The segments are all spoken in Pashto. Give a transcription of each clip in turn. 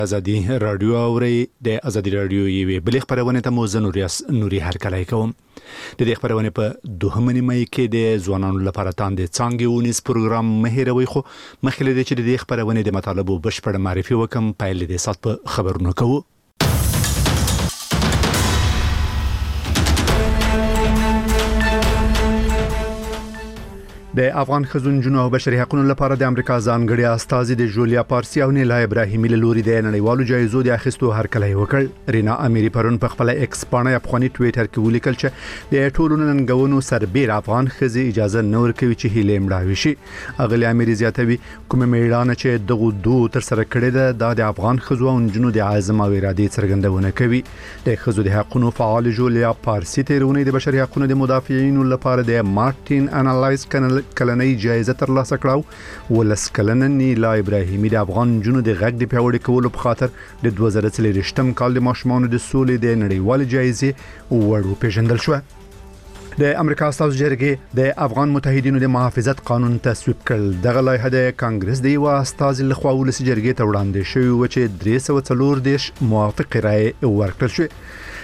ازادي رادیو اوري د ازادي رادیو یوې بلې خبرونه ته موزه نوري هرکلای کوم د دې خبرونه په دوهمنی مې کې د ځوانانو لپاره تاند څنګه ونیس پروګرام مهیروي خو مخکې د چې د خبرونه د مطالبه بشپړ معرفي وکم پایل د سات په خبرونه کوو. د افغان خزونجونو او بشري حقوقو لپاره د امریکا ځانګړي استازي د جولیا پارسي او نیلا ابراهیمي له لوري د نړیوالو جایزو د اخیستو هرکلی وکړ. رینا اميري پرون په خپل ایکس باندې افغاني ټوئیټر کې ولیکل چې د ټولو ننګونو سربېر افغان خزي اجازه نور کوي چې هیله مړاوي شي. اغلی اميري زیاتوي کوم میړانه چې دغه دوه تر سره کړی د افغان خزو او جنونو د عزم او ارادې څرګندونه کوي. د خزو د حقوقو فعال جولیا پارسي تیرونه د بشري حقوقو د مدافعینو لپاره د مارټین انالایز کلنۍ جایزه ترلاسه کړه. ولس کلنه نیلا ابراهیمي د افغان جنونو د غږ د پیوړې کولو په خاطر د 2023 کال د ماشومانو د سولې د نړیوال جایزې وړو پیژندل شو. د امریکا استازو جرګې د افغان متحدینو د محافظت قانون تصویب کړ. دغه لایحه د کانګرس د یو استاذ لخوا ولسی جرګې ته وړاندې شوی و چې 340 موافق رائے ورکړل شو.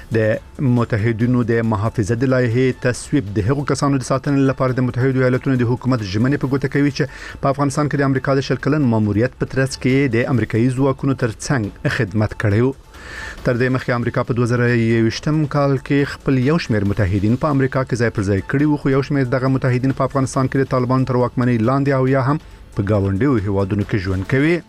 د متحدینو د محافظت د لایحه تصویب د هغو کسانو د ساتنې لپاره د متحده ایالاتونو د حکومت ژمنې په ګوته کوي چې په افغانستان کې د امریکا د شلکلن ماموریت په ترڅ کې د امریکایي ځواکونو ترڅنګ خدمت کړی و. تر دې مخکې امریکا په 2021 کال کې خپل یو شمېر متحدین په امریکا کې ځای پر ځای کړي وو، خو یو شمېر دغه متحدین په افغانستان کې د طالبان تر واکمنۍ لاندې او یا هم په گاونډیو هیوادونو کې ژوند کوي.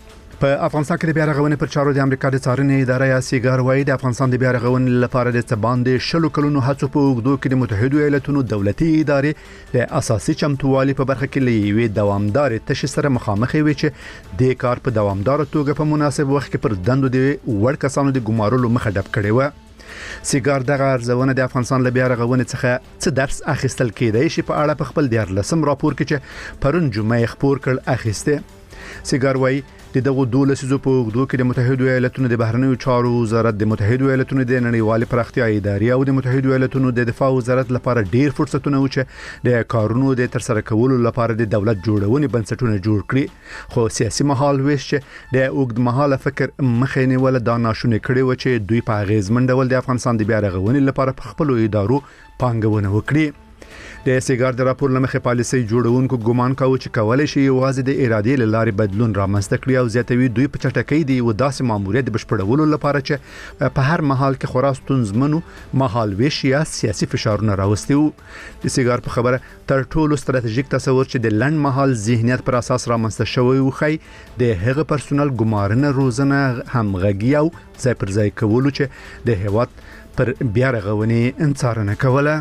په افغانستان کې د بیا رغونې پر چارو د امریکا د څارنې اداره یا سیګار وايي د افغانستان د بیا رغونې لپاره د باندې شلو کلونو هڅو په اوږدو کې د متحده ایالاتونو دولتي ادارې د اساسي چمتووالي په برخه کې لوي دوامدار تشې سره مخامخ وي چې د کار په دوامدار توګه په مناسب وخت کې پر دندو د وړ کسانو د ګمارلو مخه ډب کړي و. سیګار دغه ارزونه د افغانستان له بیا رغونې څخه څه درس اخیستل کېدای شي په اړه په خپل 14 راپور کې چې پرون جمعه خبر کړ اخیسته. سیګار وايي دغه 12 لسیزو په اوږدو کې د متحده ایالاتونو د بهرنیو چارو وزارت، د متحده ایالاتونو د نړیوال پراختیا ادارې او د متحده ایالاتونو د دفاع وزارت لپاره ډیر فرصتونه و چې د کارونو د ترسره کولو لپاره د دولت جوړونې بنسټونه جوړ کړي، خو سیاسي مهال ویش چې د اوږد مهاله فکر مخې نیول دا ناشونې کړي و چې دوی په اغیزمن ډول د افغانستان د بیا رغونې لپاره په خپل ادارو پانګونه وکړي. د سیګار د راپور لمخې پالیسي جوړونکو ګومان کاوه چې کولای شي یوازې د ارادې لارې بدلون رامنځته کړي او زیاتوي دوی په چټکۍ دی و داسې ماموریت بشپړولو لپاره چې په هر محل کې خورا ستونزمنو محل ویش یا سیاسي فشارونه راوستي وو. د سیګار په خبره تر ټولو ستراتیژیک تصور چې د لنډ محل ذهنیت پر اساس رامنځته شوی و خی د هغه پرسونل ګمارنه روزنه همغږي او ځای پر ځای کولو چې د هیواد پر بیا رغونې انڅارنه کوله.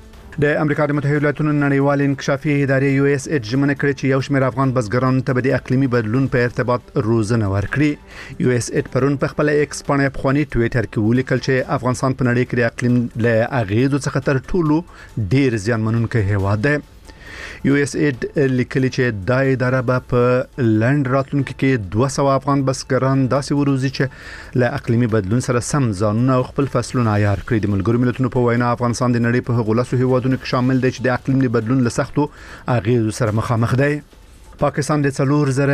د امریکا د متحده ایالاتونو نړیوال انکشافي ادارې یو اس ایچ ژمنه کړې چې یو شمېر افغان بزګرانو ته د اقلیمي بدلون په ارتباط روزنه ورکړي. یو اس ایچ پرون په خپل ایکس باندې افغاني ټوئیټر کې ولیکل چې افغانستان په نړۍ کې د اقلیم له اغیزو څخه تر ټولو ډیر زیانمنونکی هیواد دی. یو اس ایډ لیکلی چې دا اداره به په لند راتلونکو کې 200 افغان بزګران داسې وروزي چې له اقلیمي بدلون سره سم ځانونه او خپل فصلونه عیار کړي. د ملګرو ملتونو په وینا افغانستان د نړۍ په هغو لسو هیوادونو کې شامل دی چې د اقلیمي بدلون له سختو اغیزو سره مخامخ دی. پاکستان د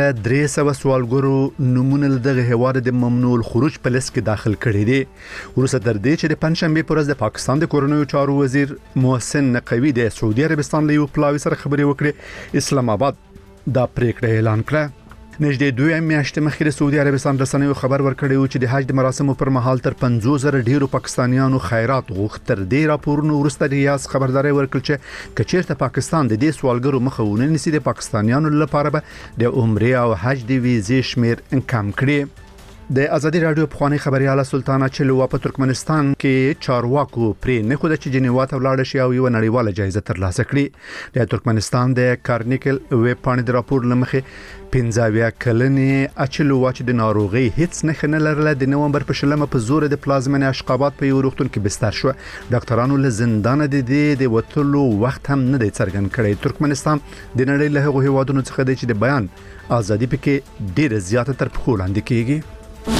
4300 سوالګرو نمونه دغه هواد د ممنوع الخروج په لیست کې داخل کړي دي. ورسره تر دې چې د پنځشنبه پر ورځ د پاکستان د کورنیو چارو وزیر محسن نقوی د سعودي عربستان له یو پلاوي سره خبرې وکړې. اسلام آباد دا پریکړه اعلان کړه. نږدې 2 میاشتې مخکې د سعودي عربستان رسنیو خبر ورکړی و چې د حج د مراسمو پر مهال تر 50,000 ډیرو پاکستانیانو خیرات غوښتل. تر دې راپورونو وروسته ریاض خبرداري ورکړه چې کچېرته پاکستان د دې سوالګرو مخه ونه نیسي د پاکستانیانو لپاره به د عمره او حج د ویزې شمیر کم کړي. د ازادي رادیو پخوانی خبرياله سلطانه چلوا په ترکمنستان کې چارواکو پرې نه خو د جنیوا ته ولاړ شي او یو نړیواله جایزه ترلاسه کړي. د ترکمنستان د کارنیکل ویب پاڼې د راپور لمخې 15 کلنې اچلوا چې د ناروغي هیڅ نه لرله د نومبر په شلمه په زور د پلازمن اشقابات په یو روغتون کې بستر شو. ډاکټرانو له زندان د وټلو وخت هم نه دی څرګند کړی. ترکمنستان د نړۍ له هغو هیوادونو څخه دی چې د بیان ازادي پکې ډیره زیاته تر پخو لاندې کیږي.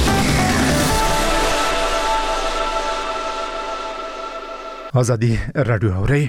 ازادي رادیو اوري.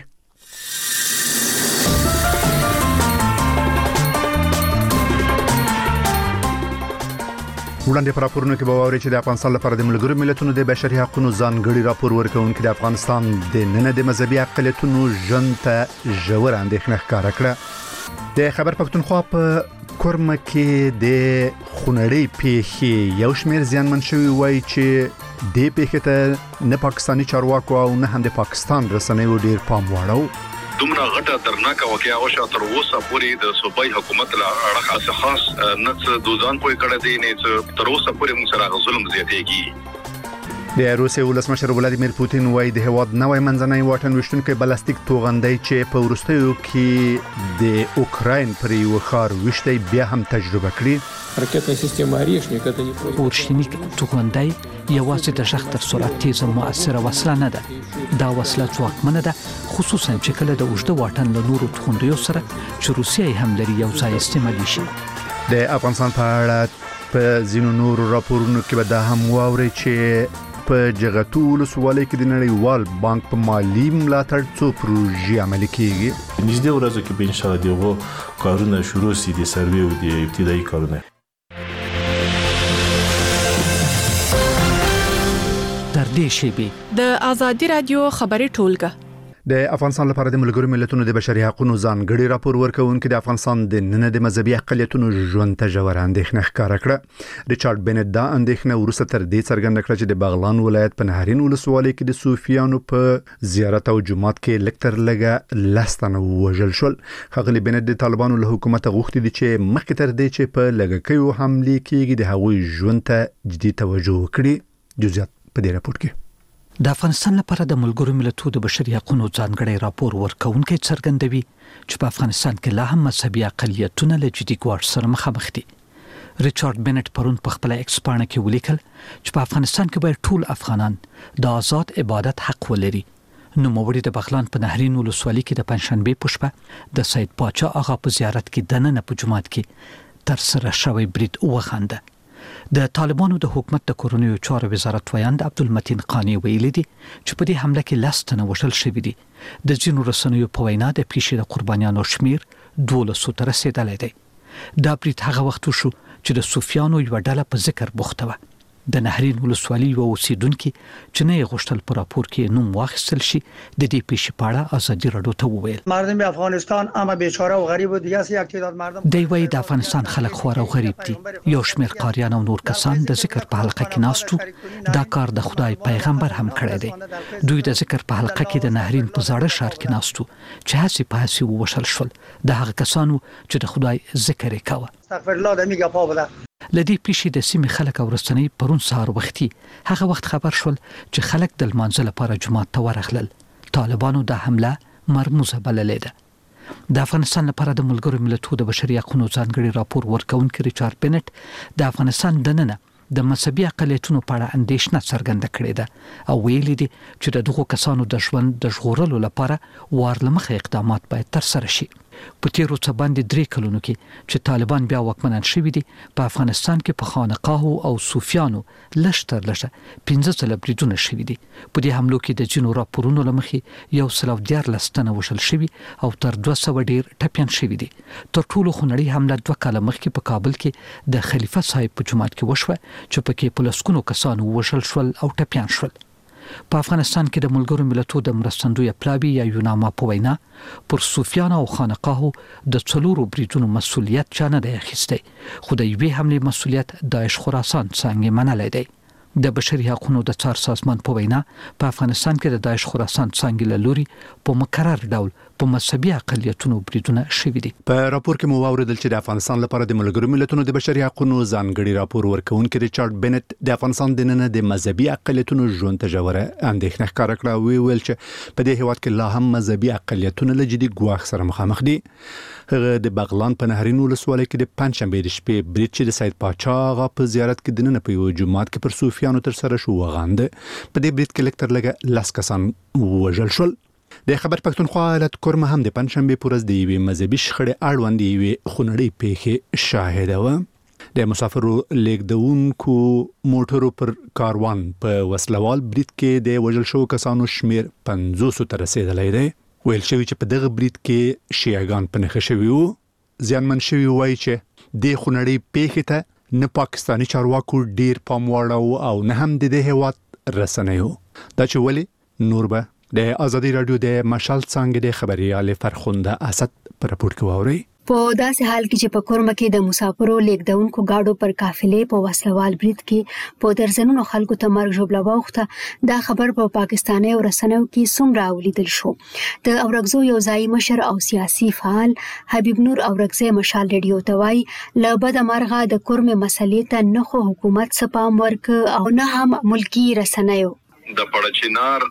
وړاندې پر راپورونو کې به واوري چې د افغانستان لپاره د ملګرو ملتونو د بشري حقوقو ځانګړي راپور ورکونکي د افغانستان د نن د مذهبي اقلیتونو ژوند ته ژور اندېښنه ښکاره کړه. د خبر پښتونخوا په کورمه کې د خونړۍ پیښې یو شمېر زیانمن شوي وایي چې د پیښې ته نه پاکستاني چارواکو او نه هم د پاکستان رسنیو ډیر پام واړو. دومره غټه درناکه واقعا او شاته اوسه پورې د صوبای حکومت له اړخه خاص نه دوزان کوی کړه دي نه تر اوسه پورې موږ سره ظلم زیاتېږي. د روسیې ولسمشر ولادیمیر پوتین وایي د هواد نوې منځنۍ واټن وشتونکو بلاستیک توغندۍ چې په وروستیو کې د اوکراین پر یو ښار وشتي بیا هم تجربه کړي. رакетная система «Орешник» это не просто. اورشنیک توغندۍ یوازې د شخص تر سرعت تیزه مؤثره وسله نه ده. دا وسله ځواکمنه ده، خصوصا چې کله د اوږده واټن له نورو توغندیو سره چې روسیه هم لري یو ځای استعمالي شي. د افغانستان په اړه په ځینو نورو راپورونو کې به دا هم واوري چې په جغتو ولسوالۍ کې د نړیوال بانک په مالی ملاتړ څو پروژې عملي کیږي. نږدې ورځو کې به ان شاء الله دغه کارونه شروع شي د سروې او د ابتدایي کارونه. در دې شیبې د آزادي رادیو خبري ټولګه د افغانستان لپاره د ملګرو ملتونو د بشري حقوقو ځانګړي راپور ورکونکي د افغانستان د نن د مذهبي اقلیتونو ژوند ته ژور اندېښنه ښکاره کړه. ریچارډ بنت دا اندېښنه وروسته تر دې څرګنده کړه چې د بغلان ولایت په نهرین ولسوالۍ کې د صوفیانو په زیارت او جماعت کې لکتر لګه لستنه وژل شول. ښاغلي بنت د طالبانو له حکومت غوښتي دي چې مخکې تر دې چې په لګکیو حمله کېږي د هغوی ژوند ته جدي توجه وکړي. جزئیات په دې راپور کې. د افغانستان لپاره د ملګرو ملتونو د بشري حقوقو ځانګړي راپور ورکونکي څرګندوي چې په افغانستان کې لا هم مذهبي اقلیتونه له جدي ګواښ سره مخامخ دي. ریچارډ بنت پرون په خپل ایکس پاڼه کې ولیکل چې په افغانستان کې باید ټول افغانان د آزاد عبادت حق ولري. نو موړي د بغلان په نهرین ولسوالۍ کې د پنځشنبه په شپه د سید پاچا آغا په زیارت کې دننه په جماعت کې تر سره شوی برید وغنده. د طالبانو د حکومت د کورونیو چارو وزارت ویاند عبدالمتین قانی ویلي دي چې په دې حمله کې لستنه وشل شوې دي. د ځینو رسنیو په وینا د پیښې د قربانیانو شمیر 1200 ته رسیدلی دی. دا برید هغه وخت شو چې د صوفیانو یو ډله په ذکر بوخته و. د نهرین ولسوالۍ یو اوسیدونکو چې نه غوښتل په راپور کې نوم واخیستل شي د دې پیښې په اړه ازادي رادیو ته وویل مردم افغانستان اما بیچاره او غریب و دیگه یک تعداد مردم دی وای د افغانستان خلک خور او غریب دي. یو شمېر قاریان او نور کسان د ذکر په حلقه کې ناستو. دا کار د خدای پیغمبر هم کړی دی. دوی د ذکر په حلقه کې د نهرین په زاړه ښار کې ناستو چې هڅې په هڅې وشل شول. د هغه کسانو چې د خدای ذکر یې کاوه. استغفر الله د میګه په بده لدی پیښې د سیمې خلک او رسنۍ پرون سهار وختي هغه وخت خبر شول چې خلک د لمانځه لپاره جماعت ته ورغلل. طالبانو د حمله مرموزه بللې ده. د افغانستان لپاره د ملګرو ملتونو د بشري حقوقو ځانګړي راپور ورکونکي ریچارډ بنت د افغانستان دننه د مذهبي اقلیتونو په اړه اندېښنه څرګنده کړې ده او ویلي دي چې دغه کسانو د ژوند د ژغورلو لپاره وارلمخه اقدامات باید تر سره شي. په تیرو څه باندې 3 کلونو کې چې طالبان بیا واکمنان شوي دي په افغانستان کې په خانقاهو او صوفیانو لشتر لشه 15 ځله بریدونه شوي دي. په دې حملو کې د جنو راپورونو لمخې یو سلو 14 تنه وشل شوي او تر 200 ډیر ټپيان شوي دي. تر ټولو خونړۍ حمله 2 کاله مخکې په کابل کې د خلیفہ صاحب په جماعت کې وشوه چې پکې په لسکونو کسانو وشل شول او ټپيان شول. په افغانستان کې د ملګرو ملتونو د مرستندوی پلاوی یا یوناما په وینا پر صوفیانو او خانقاهو د څلورو بریدونو مسولیت چا نه دی اخیستی، خو د یوې حملې مسولیت داعش خراسان څنګه منلی دی. د بشري حقوقو د څار سازمان په وینا په افغانستان کې د داعش خراسان څنګه لوري په مکرر ډول په مذهبي اقلیتونو بریدونه شوي دي. په راپور کې مو واوریدل چې د افغانستان لپاره د ملګرو ملتونو د بشري حقوقو ځانګړي راپور ورکونکي ریچارډ بنت د افغانستان د نن د مذهبي اقلیتونو ژوند ته ژوره اندېښنه ښکاره کړه. ویل چې په دې هیواد کې لا هم مذهبي اقلیتونه له جدي ګواښ سره مخامخ دي. هغه د بغلان په نهرین ولسوالۍ کې د پنځشنبه د شپې برید چې د سید پاچا آغا په زیارت کې دننه په یو جماعت کې پر صوفیانو تر سره شو وغانده. په دې برید کې لکتر لګه 10 کسان وژل شول. د خبر پښتونخوا ایالت کورمه هم د پنځشنبه پر ورځ د یوې مذهبي شخړې اړوند یوې خونړۍ پیښې شاهده و. د مسافرو لیږدونکو موټرو پر کاروان په وسلوال برید کې د وژل شوو کسانو شمیر 500 ته رسیدلی دی. ویل شوی چې په دغه برید کې شیعاګان په نښه شوي وو. زیانمن شوي وایي چې د خونړۍ پیښې ته نه پاکستاني چارواکو ډیر پام وړاو او نه هم د دې هیواد رسنیو. دا چې ولې نور به د ازادي رادیو د مشال څنګه د خبريال فرخنده اسد پر راپور کې ووري. په داسې حال کې چې په کورمه کې د مسافرو لیکدونکو گاډو پر قافلې په وسلوال برید کې په درزنونو خلکو ته مرګ ژوبله واوښته، دا خبر په پاکستاني رسنیو کې څومره ولیدل شو. د اورګزو یو ځای مشر او سیاسي فعال حبیب نور اورګزی مشال ریډیو ته وایي له بده مرغه د کورمه مسلې ته نه خو حکومت څه پام ورک او نه هم ملکی رسنیو. د پړچینار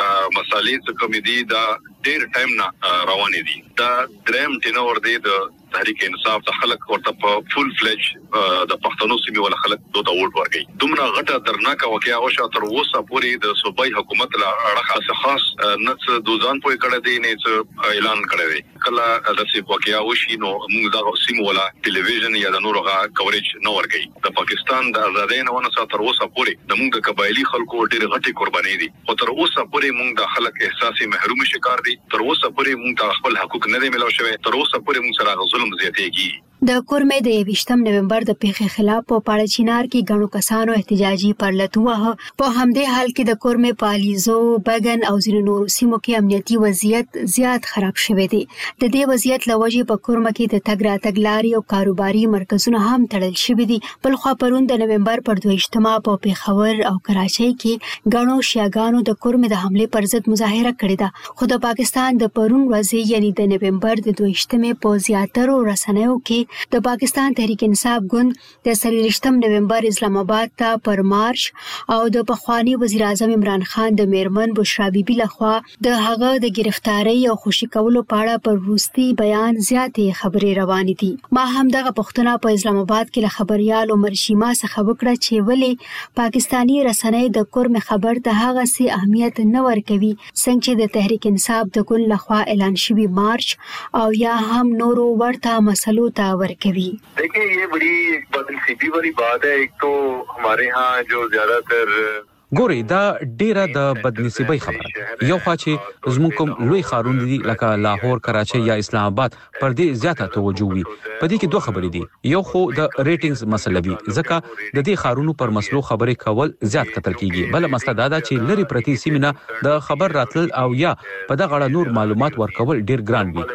مسالې څخه مې دي دا ډېر ټایم نه روانې دي. دا دریم ټینور دی د تحریک انصاف د خلک ورته په فول فلج د پښتنو سیمې ول خلک دوته ووټ ورکړي. دومره غټه درناکه واقعیا او شاته تر اوسه پورې د صوبای حکومت لا اړه خاص نه دوزان پوي کړه دي نه اعلان کړی دی. کله د سی واقعیا وشي نو موږ دا سیمه ولا ټلویزیون یا د نورغه کوریج نه ورکړي. د پاکستان د آزادۍ نه ونه تر اوسه پورې د موږ د قبایلی خلکو ډېر غټي قرباني دي او تر اوسه پورې موږ د خلک احساسي محروم شکار دي. تر اوسه پورې موږ خپل حقوق نه دي ملو شوی. تر اوسه پورې موږ سره ظلم زیاتېږي. د کورمه د 28 نومبر د پیښې خلاف په پاړچینار کې غنو کسانو احتجاجي پرلتوه. په همدې حال کې د کورمه پالیزو بغن او ځینو نورو سیمو کې امنیتي وضعیت زیات خراب شوی دی. د دې وضعیت لوجې په کورمه کې د تګ راتګ لارې او کاروباري مرکزونه هم تړل شوي دي. بل خو پرون د نومبر پر 28 په پیښور او کراچۍ کې غنو شیاګانو د کورمه د حمله پر ضد مظاهره کړې ده. خو د پاکستان د پرون ورځې یعنی د نومبر د 28 په زیاترو رسنیو کې د پاکستان تحریک انصاف ګوند د 23 نومبر اسلام آباد ته پر مارش او د پخوانی وزیر اعظم عمران خان د میرمن بشرا بیبي لخوا د هغه د گرفتاری او خوشی کولو په اړه پر وروستي بیان زیاتې خبرې روانې دي. ما هم دغه پښتنه په اسلام آباد کې له خبريال عمر شیما څخه وکړه چې ولې پاکستانی رسنۍ د کورم خبر ته هغه سي اهمیت نه ورکوي څنګه چې د تحریک انصاف د ګوند لخوا اعلان شوی مارچ او یا هم نورو ورته مسلو ته ورکوي. देखिए ये बड़ी एक बदनसीबी वाली बात है. एक तो हमारे यहाँ जो ज्यादातर ګوري دا ډیره د بدنصیبی خبره. یو خوا چې زموږ کوم لوی خارون دي لکه لاهور، کراچۍ یا اسلام آباد پر دې زیاته توجه وي. په دې کې دوه خبرې دي. یو خو د ریټینګز مسله وي ځکه د دې خارونو پر مسلو خبرې کول زیات کتل کیږي. بل مسله دا ده چې لری پرتی سیمه د خبر راتل او یا په دغه اړه نور معلومات ورکول ډیر ګران وي.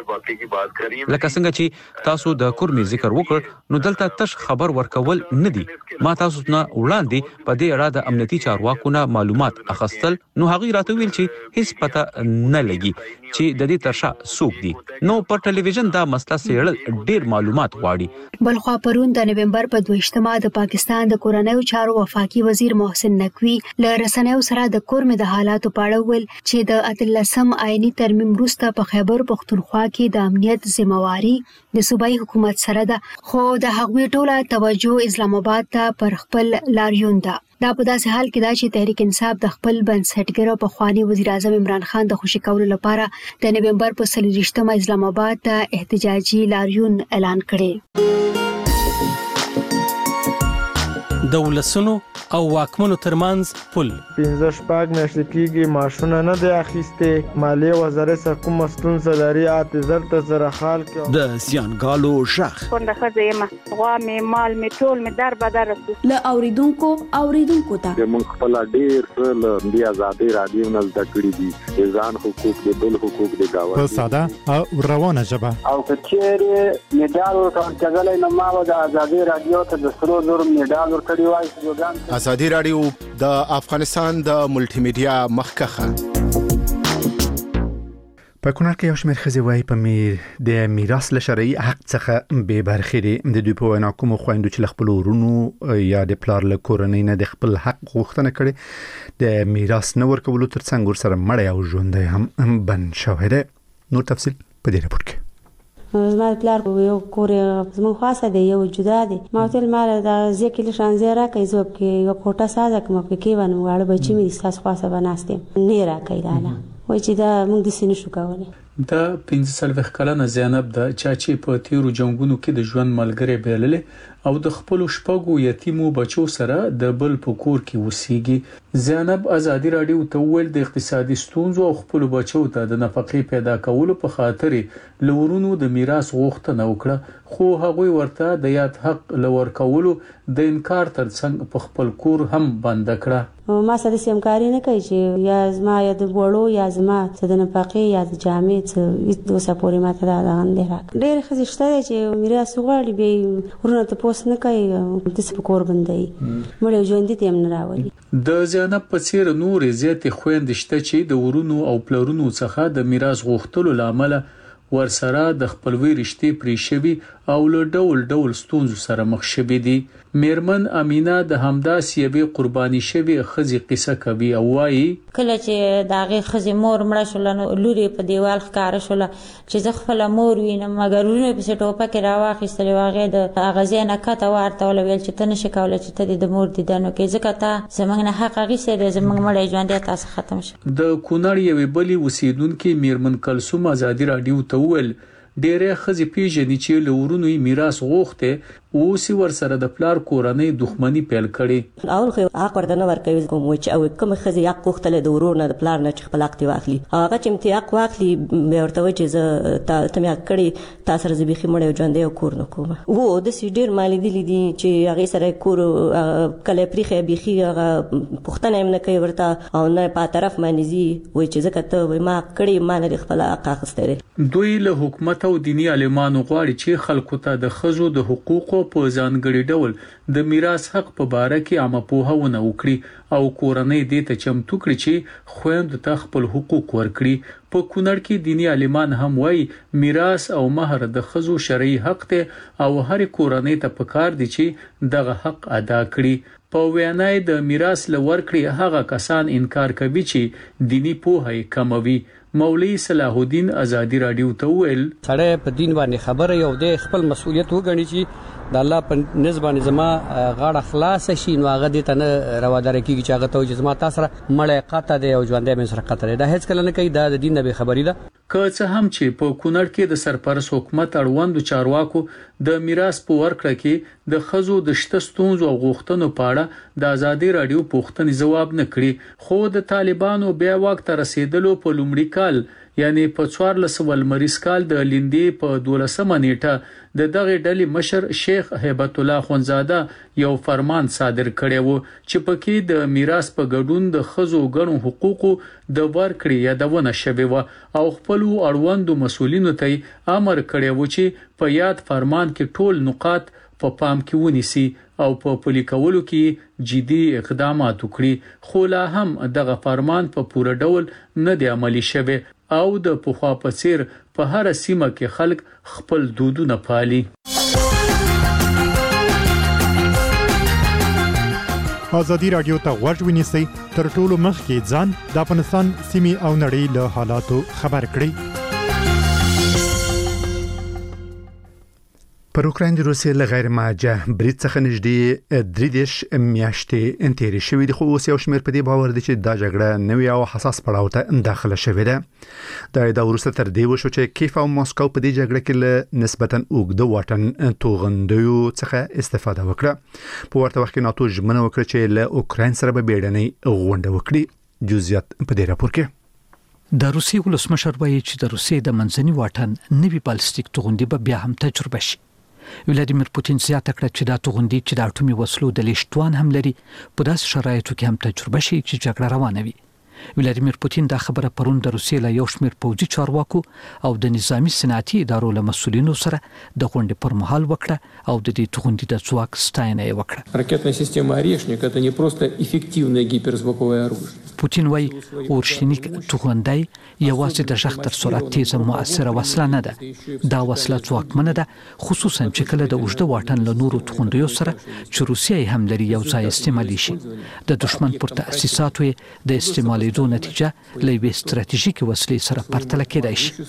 لکه څنګه چې تاسو د کورمي ذکر وکړ نو دلته تش خبر ورکول نه دي. ما تاسو نه وړاندې په دې اړه د امنیتي چارواکو معلومات اخستل نو هغه راته ویل چې هیڅ پته نه لګي چې د دې ترشا څوک دي. نو په ټلویزیون دا مسله سیړل ډیر معلومات غواړي. بل خو پرون د نومبر په 28 د پاکستان د کورنیو چارو وفاقي وزیر محسن نقوی له رسنیو سره د کورمه د حالاتو په اړه ویل چې د 13 آئینی ترمیم وروسته په خیبر پختونخوا کې د امنیت ذمہواری د صوبایي حکومت سره ده، خو د هغوی ټوله توجه اسلام آباد ته پر خپل لاریون ده. دا په داسې حال کې دا چې تحریک انصاف د خپل بنسټګر او پخوانی وزیر اعظم عمران خان د خوشی کولو لپاره د نومبر په 23 اسلام آباد ته احتجاجي لاریون اعلان کړي. د ولسونو او واکمنو ترمنځ پل 15 شپږ میاشتې کېږي ماشونه نه دی اخیسته. مالیه وزارت سره کوم ستونزه زلاري اعتذار ته زره حال کې د زیانګالو شخ څنګه خزه غوا می مال می ټول می در بدر له اوریدونکو ته موږ خپل ډیر څه د آزادۍ رادیو نه زده کړی دي. ځان حقوق د بل حقوق د گاوند په ساده او روانه ژبه او کچېره میډال ورکړل نو ما د آزادۍ رادیو ته د سرو زر میډال ورکړی وای. آزادۍ رادیو د افغانستان د ملټي میډیا مخکخه. په کونړ کې یو شمېر ښځې وایي په د میراث له شرعي حق څخه بې برخې دي. د دوی په وینا کومو خویندو چې له خپلو ورونو یا د پلار له کورنۍ نه د خپل حق غوښتنه کړې د میراث نه ورکولو ترڅنګ ورسره مړی او ژوندی هم بند شوی دی. نور تفصیل په دې راپور کې. زما پلار یو کور زمون خاصه دی یو جدا دی. ما ټول مال د ځکه لشان زیرا کوي زوب کې یو کوټه ساده کوم کې ونه واړه بچی مې تاسو خاصه بناسته نه را کوي لاله وای چې دا موږ د سینې شو کولای. دا 15 کلنه زینب د چاچی په تیرو جنگونو کې د ژوند ملګری بیللې او د خپل شپږو یتیمو بچو سره د بل په کور کې اوسېږي. زینب ازادي رادیو ته ویل د اقتصادي ستونزو او خپل بچو ته د نفقې پیدا کولو په خاطر لورونو د میراث غوښتنه وکړه، خو هغوی ورته د یاد حق لور کولو د انکار ترڅنګ په خپل کور هم بند کړه. ما سره سیمکاری نه کوي چې یا زما یا د وړو یا زما څه د نفقې یا د جامې څه دوسه پورې ماته دا غندې راک. ډېر خزشته چې میراث غواړي به ورونه ته پوس نه کوي د څه کور بندي مړ ژوند دي هم نه راولي. د زینب په څیر نور زیات خويند شته چې د ورونو او پلرونو څخه د میراث غوښتلو لامل ورسره د خپلوي رشتې پرې شوي او له ډول ستونزو سره مخ شوي دي. میرمن امینا د همداسې یوې قرباني شوی خزي قصه کوي او وایي کله چې داغه خزي مور مړه شول نو لوري په دیوال ښکار شول چې زه خپل مور وینم مګر ورونه په سټوپه کې راواخیستل واغې د اغازینه کته ورته ول ویل چې تنه شکاوله چې ته د مور دیدنو کې ځکه ته زمنګ نه حق غیسه د زمنګ مړ ژوند تاسو ختم شي. د کونړ یوې بلی وسیدونکو میرمن کلثوم ازادي رادیو ته ویل ډېرې خزي پیژنې چې لورونو میراث غوښته او سی ور سره د پلار کورنۍ دښمنی پیل کړي. اول خو حق ورته نه ورکوي کوم چې او کوم خزي حق غوښتل د ورور نه د پلار نه چې خپل حق واخلي هغه چې امتیاق واخلي به ورته وایي چې زه ته مې کړی تاسو سره زبېخي مړ ژوند یو کور نه کوم. وو د سې ډېر مالې دي دي چې هغه سره کور کله پریخه بيخي هغه پښتنه هم نه کوي ورته او نه په طرف باندې زی وایي چې زکه ته ما کړی ما نه خپل حق اخستره. دوی له حکومت او دینی عالمانو غواړي چې خلکو ته د خزو د حقوقو په ځانګړي ډول د میراث حق په باره کې عامه پوهاونه وکړي او کورنۍ دې ته چمتو کړي چې خويند ته خپل حقوق ورکړي. په کونړ کې دینی عالمان هم وایي میراث او مہر د خزو شرعي حق ته او هر کورنۍ ته پکار دي چې دغه حق ادا کړي. په وینای د میراث لور کړي هغه کسان انکار کوي چې دینی پوهه کموي. مولوی صلاح الدین ازادي رادیو ته ویل سړی په دین باندې خبره یو د خپل مسؤلیت وګڼي چې د الله په نسبت زما غاړه خلاص شي نو هغه دې ته نه روادار کیږي چې هغه ته زما تاسو سره مړې قطه دی او ژوندې مې سره قطه دی دا هیڅ کله نه کوي دا د دین نه به خبري ده. که څه هم چې په کونړ کې د سرپرست حکومت اړوند چارواکو د میراث په ورکړه کې د خزو د شته ستونزو او غوښتنو په اړه د ازادي رادیو پوښتنې جواب نه کړي، خو د طالبانو بیا وخت رسیدلو په لومړي کال یعنی په 14 لمریز کال د لیندې په 12 نیټه د دغه ډلې مشر شیخ هیبت الله خونزاده یو فرمان صادر کړی وو چې پکې د میراث په ګډون د خزو غنو حقوقو د ورکړې یادونه شوی و او خپل اړوندو مسولینو ته امر کړی و چې په یاد فرمان کې ټول نقاط په پام کې ونیسي او په پلي کولو کې جدي اقدامات وکړي. خو لا هم دغه فرمان په پوره ډول نه دی عملي شوی او د پخوا په څیر په هر سیمه کې خلک خپل دودونه پالي. ازادي رادیو ته غوږ ونیسئ تر ټولو مخکې ځان د افغانستان سیمې او نړۍ له حالاتو خبر کړئ. پر اوکراین د روسیې له غیر ماجه برید څخه نږدې 3 میاشتې تیرې شوې دي، خو اوس یو شمېر په دې باور دي چې دا جګړه نوې او حساس پړاو ته داخله شوې ده. دا وروسته تر دې وشو چې کیف او مسکو په دې جګړه کې له نسبتاً اوږده واټن توغندیو څخه استفاده وکړه. په ورته وخت کې ناتو ژمنه وکړه چې له اوکراین سره به بیړنۍ غونډه وکړي. جزئیات په دې راپور کې د روسیې ولسمشر وایي چې د روسیې د منځني واټن نوي بالستیک توغندي به بیا هم تجربه شي. ولادیمیر پوتین زیاته کړه چې دا توغندي چې د اټومي وسلو د لیشتوان هم لري په داسې شرایطو کې هم تجربه شي چې جګړه روانه وي. ولادیمیر پوتین دا خبره پرون د روسیې له یو شمېر پوځي چارواکو او د نظامی صنعتي ادارو له مسؤلینو سره د غونډې پر مهال وکړه او د دې توغندي د ځواک ستاینه یې وکړه. Ракетная система «Орешник» — это не просто эффективное гиперзвуковое оружие. پوتین وایي اورشنیک توغندی یوازې د ژغ تر سرعت تیزه مؤثره وسله نه ده، دا وسله ځواکمنه ده، خصوصا چې کله د اوږده واټن له نورو توغندیو سره چې روسیه هم لري یو ځای استعمالي شي. د دشمن پر تاسیساتو د استعمالېدو نتیجه له یوې ستراتیژیکې وسلې سره پرتله کېدای شي.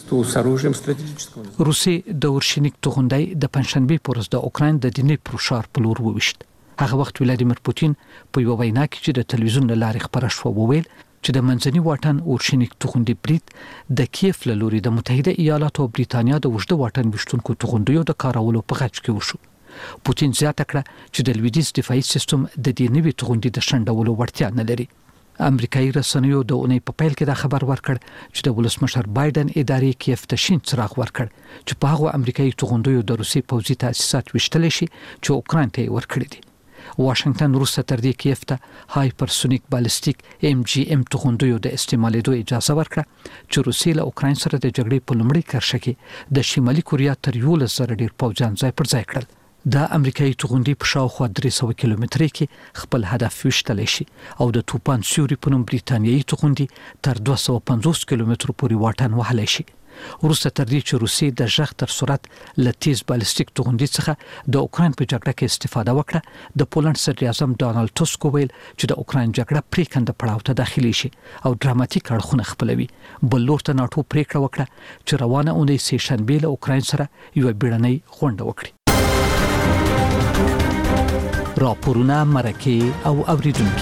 روسیې د اورشنیک توغندی د پنځشنبې پر ورځ د اوکراین د دنیپرو ښار په لور وویشت. هغه وخت ولادیمیر پوتین په یو وینا کې چې د تلویزیون له لارې خبره شوه وویل چې د منځني واټن اورشنیک توغندي برید د کیف له لوري د متحده ایالاتو او بریتانیا د اوږده واټن وشتونکو توغندیو د کارولو په غچ کې وشو. پوتین زیاته کړه چې د لویدیز دفاعي سیستم د دې نوي توغندي د شنډولو وړتیا نه لري. امریکایي رسنیو د اونۍ په پیل کې دا خبر ورکړ چې د ولسمشر بایدن ادارې کیف ته شین څراغ ورکړ چې په هغه امریکایي توغندیو د روسي پوځي تاسیسات وشتل شي چې اوکراین ته ورکړي دي. واشنگټن روسه تر دې کیف ته هایپرسونیک بالستیک MGM توغندیو د استعمالېدو اجازه ورکړه چې روسي له اوکراین سره د جګړې په لومړي کرښه کې د شمالي کوریا تر 11,000 ډیر پوځیان ځای پر ځای کړل. د امریکایي توغندي په شاوخوا 300 کیلومترۍ کې خپل هدف وشتلی شي او د توپان سیوري په نوم بریتانیایي توغندي تر 250 کیلومترو پورې واټن وهلی شي. وروسته تر دې چې روسي د ژغ تر سرعت له تیز بالستیک توغندي څخه د اوکراین په جګړه کې استفاده وکړه، د پولند صدر اعظم ډانلډ ټسک ویل چې د اوکراین جګړه پریکنده پړاو ته داخلي شي او ډراماتیک اړخونه خپلوي. بل لور ته ناټو پریکړه وکړه چې روانه اونۍ سه شنبه له اوکراین سره یو بیړنۍ غونډه وکړي. راپورونه مرکه او اوریدونکو.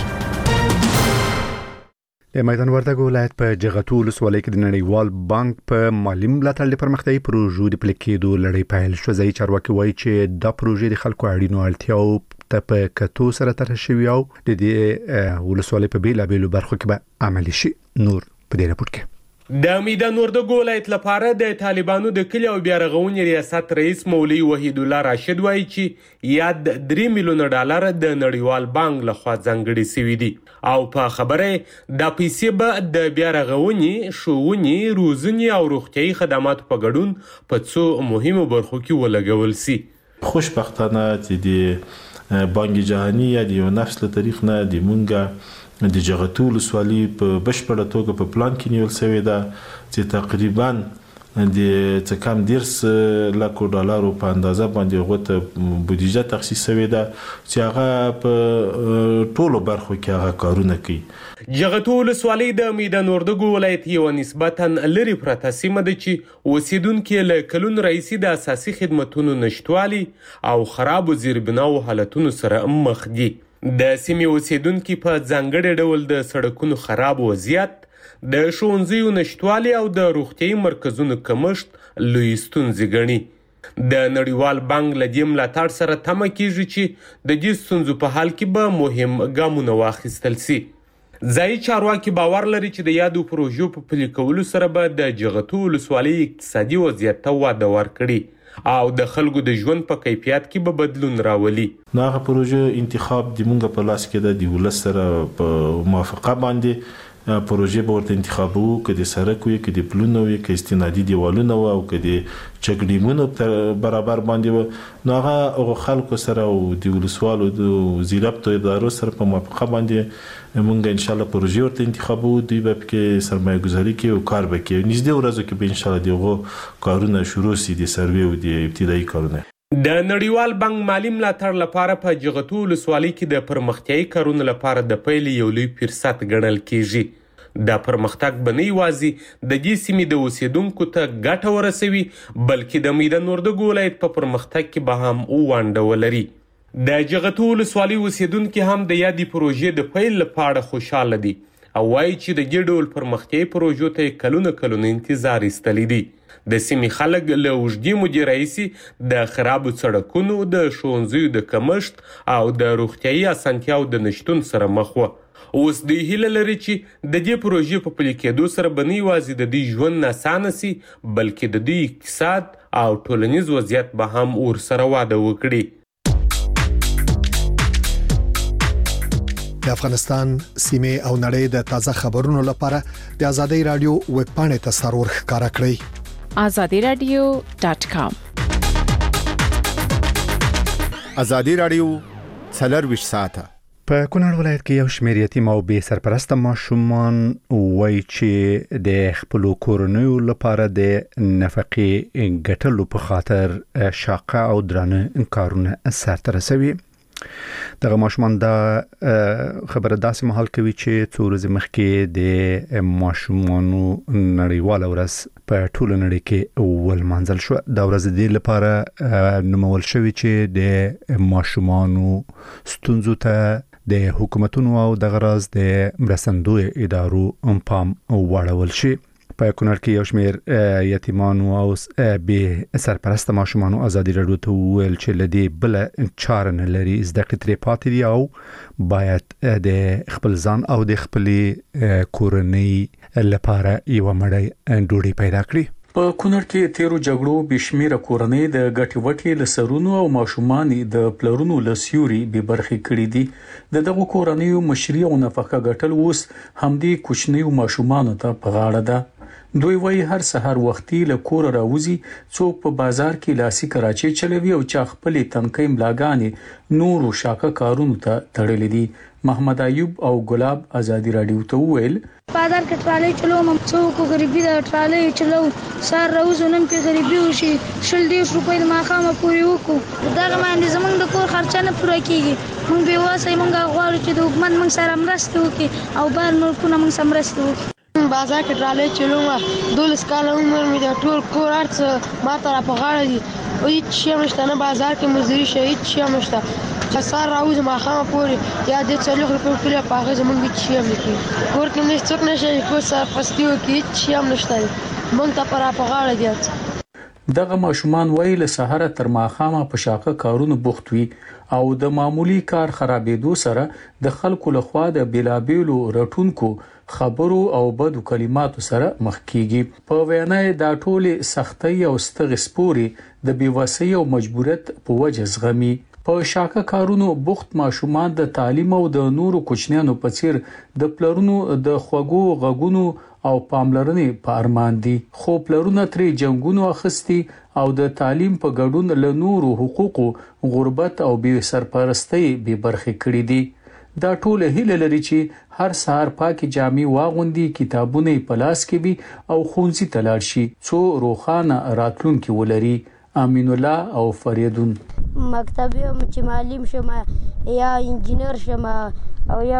د میدان وردګ ولایت په جغتو ولسوالۍ کې د نړیوال بانک په مالی ملاتړ د پرمختیايي پروژو د پلي کېدو لړۍ پیل شو. ځایي چارواکي وایي چې دا پروژې د خلکو اړینو اړتیاو ته په کتو سره طرح شوي او د دې ولسوالۍ په بیلابیلو برخو کې به عملي شي. نور په دې راپور کې د میدان وردګ ولایت لپاره د طالبانو د کلی او بیا رغونې ریاست رئیس مولوي وحید الله راشد وایي چې یاد 3 میلیون ډالر د نړیوال بانک لخوا ځانګړي شوي دي او په خبره د پیسې به د بیا رغونې، ښوونې، روزنې او روغتیايي خدماتو په ګډون په څو مهمو برخو کې ولګول شي. خوشبختانه چې د بانک جهانی یا د یو نفس له طریق نه د مونږه د جغتو ولسوالۍ په بشپړه توګه په پلان کې نیول شوی ده چې تقریبا د څه کم 10 لک ډالر په اندازه باندې غوته بودیجه تخصیص شوی ده چې هغه په ټولو برخو کې هغه کارونه کوي. جغتو ولسوالۍ د میدان وردګ ولایت یو نسبتا لري پرته سیمه ده چې اوسیدونکو له کلون رئیسي د اساسي خدماتونو نشټوالي او خراب زیربناو حالتونو سره مخ دي. د سیمې اوسیدونکو په ځانګړي ډول د سړکونو خراب وضعیت، د ښوونځیو نشټوالي او د روغتیايي مرکزونو کمښت لوی ستونزې ګڼي. د نړیوال بانک له دې ملاتړ سره تمه کیږي چې د دې ستونزو په حل کې به مهم ګامونه واخیستل شي. ځایي چارواکي باور لري چې د یادو پروژو په پلي کولو سره به د جغتو ولسوالۍ اقتصادي وضعیت ته وده ورکړي او د خلکو د ژوند په کیفیت کې به بدلون راولي. هغه پروژه انتخاب د مونږ په لاس کې د ولس سره په موافقه باندې پروژه به ورته انتخابو، که د سړک وي، که د پلونو وي، که استنادي دیوالونه وي او که د چک ډیمونو برابر باندې نو هغه خلکو سره او د ولسوالو د وزارت ادارو سره په موافقه باندې مونږ ان شاء الله پروژه ورته انتخابو، دوی به کې سرمایه گذاري کوي او کار وکړي. نږدې ورځو کې به ان شاء الله دغه کارونه شروع شي، د سروې او د ابتدایي کارونه. د نړیوال بانک مالی ملاتړ لپاره په جغتو ولسوالۍ کې د پرمختیايي کارونو لپاره د پیل یو لوی فرصت ګڼل کیږي. د پرمختګ به نه یوازې د دې سیمې د اوسیدونکو ته ګټه ورسوي بلکې د میدان وردګ ولایت په پرمختګ کې به هم ونډه ولري. د جغتو ولسوالۍ اوسیدونکو هم د یادې پروژې د پیل لپاره خوشاله دي او وایي چې د دې ډول پرمختیايي پروژو ته کلونه انتظار ایستلی دي. د سیمې خلک له اوږدې مودې راهیسې د خرابو سړکونو، د ښوونځیو د کمښت او د روغتیايي اسانتیاو د نشتون سره مخ وو. اوس دوی هیله لري چې د دې پروژې په پلي کېدو سره به نه یوازې د دوی ژوند اسانه سي بلکې د دوی اقتصاد او ټولنیز وضعیت به هم ورسره وده وکړي. د افغانستان سیمې او نړۍ د تازه خبرونو لپاره د ازادي رادیو ویب پاڼې ته سرور ښکارا کړئ azadiradio.com. ازادي رادیو 24 ساعته. په کونړ ولایت کې یو شمېر یتیم او بې سرپرسته ماشومان وایي چې د خپل کورنیو لپاره د نفقې ګټلو په خاطر شاقه او درانه کارونه سرته رسوي. دغه ماشومان دا خبره داسې مهال کوي چې څو ورځې مخکې د ماشومانو نړیواله ورځ په ټول نړۍ کې ولمانځل شو. دا ورځ د لپاره نومول شوی چې د ماشومانو ستونزو ته د حکومتونو او د غرض د مرستندوی ادارو پام واړول شي. په کونړ کې یو شمېر یتیمانو او بې سرپرسته ماشومانو ازادي راډیو ته وویل چې له دې بله چاره نه لري، زده کړې ترې پاتې دي او باید د خپل ځان او د خپلې کورنۍ لپاره یوه مړۍ ډوډۍ پیدا کړي. په کونړ کې تیرو جګړو بشمیره کورنۍ د ګټې وټې له سرونو او ماشومان د پلرونو له سیوري به برخې کړې دي. دغه کورنۍ مشري او نفقه ګټل اوس همدې کوچنیو ماشومانو ته په غاړه ده. دوی وایي هر سحر وختي له کور راوځي، څوک په بازار کې لاسي کراچي چلوي او چا خپل تنکۍ ملاګانې نورو شاکه کارونو ته تړلې دي. محمد ایوب او ګلاب ازادي راډیو ته وویل بازار کې ټرالي چلوم، څوک غریبي د ټرالي چلو سار راوځو نن په غریبي وشي 100 روپۍ د ماخامه پوري وکړو. دغه باندې زمونږ د کور خرچه نه پوره کیږي. مونږ به واسه مونږ غواړو چې د حکومت مونږ سره مرسته وکړي او بهر ملکونه مونږ سره مرسته وکړي. بازار کې ټرالي چلوم، 12 کال عمر مې د ټول کور ارڅ ما ته په غاړه دي او هیڅ شی نشته، نه بازار کې مزدوري شي، هیڅ شی نشته. سار راوځم ماخامه پوري یا د 40 روپۍ کله پاغه زمونږ هیڅ شی نه کوي. کور کې نه څوک نشي کو سره فستیو کې هیڅ شی نشته، مونږ ته پر غاړه دي. دغه ماشومان وایي له سحر تر ماخامه په شاکه کارونو بوخت وي او د معمولی کار خرابېدو سره د خلکو لخوا د بیلابېلو رټونکو خبرو او بدو کلماتو سره مخ کیږي. په وینا دا ټولې سختۍ او ستغ سپوري د بیوسۍ او مجبوریت په وجه زغمي. په شاکه کارونو بوخت ماشومان د تعلیم او د نورو کوچنیانو په څیر د پلرونو د خوګو غغونو او پاملرنې په ارمان دي، خو پلرونه ترې جنگونو اخستي او د تعلیم په ګډون له نورو حقوقو غربت او بې سرپرستۍ به برخې کړې دي. دا ټول هیله لري چې هر سهار پاکي جامې واغوندي، کتابونه په لاس کې وي او ښوونځي ته لاړ شي څو روښانه راتلونکي ولري. امین الله او فریدون مکتب یم چې معلم شم یا انجینر شم او یا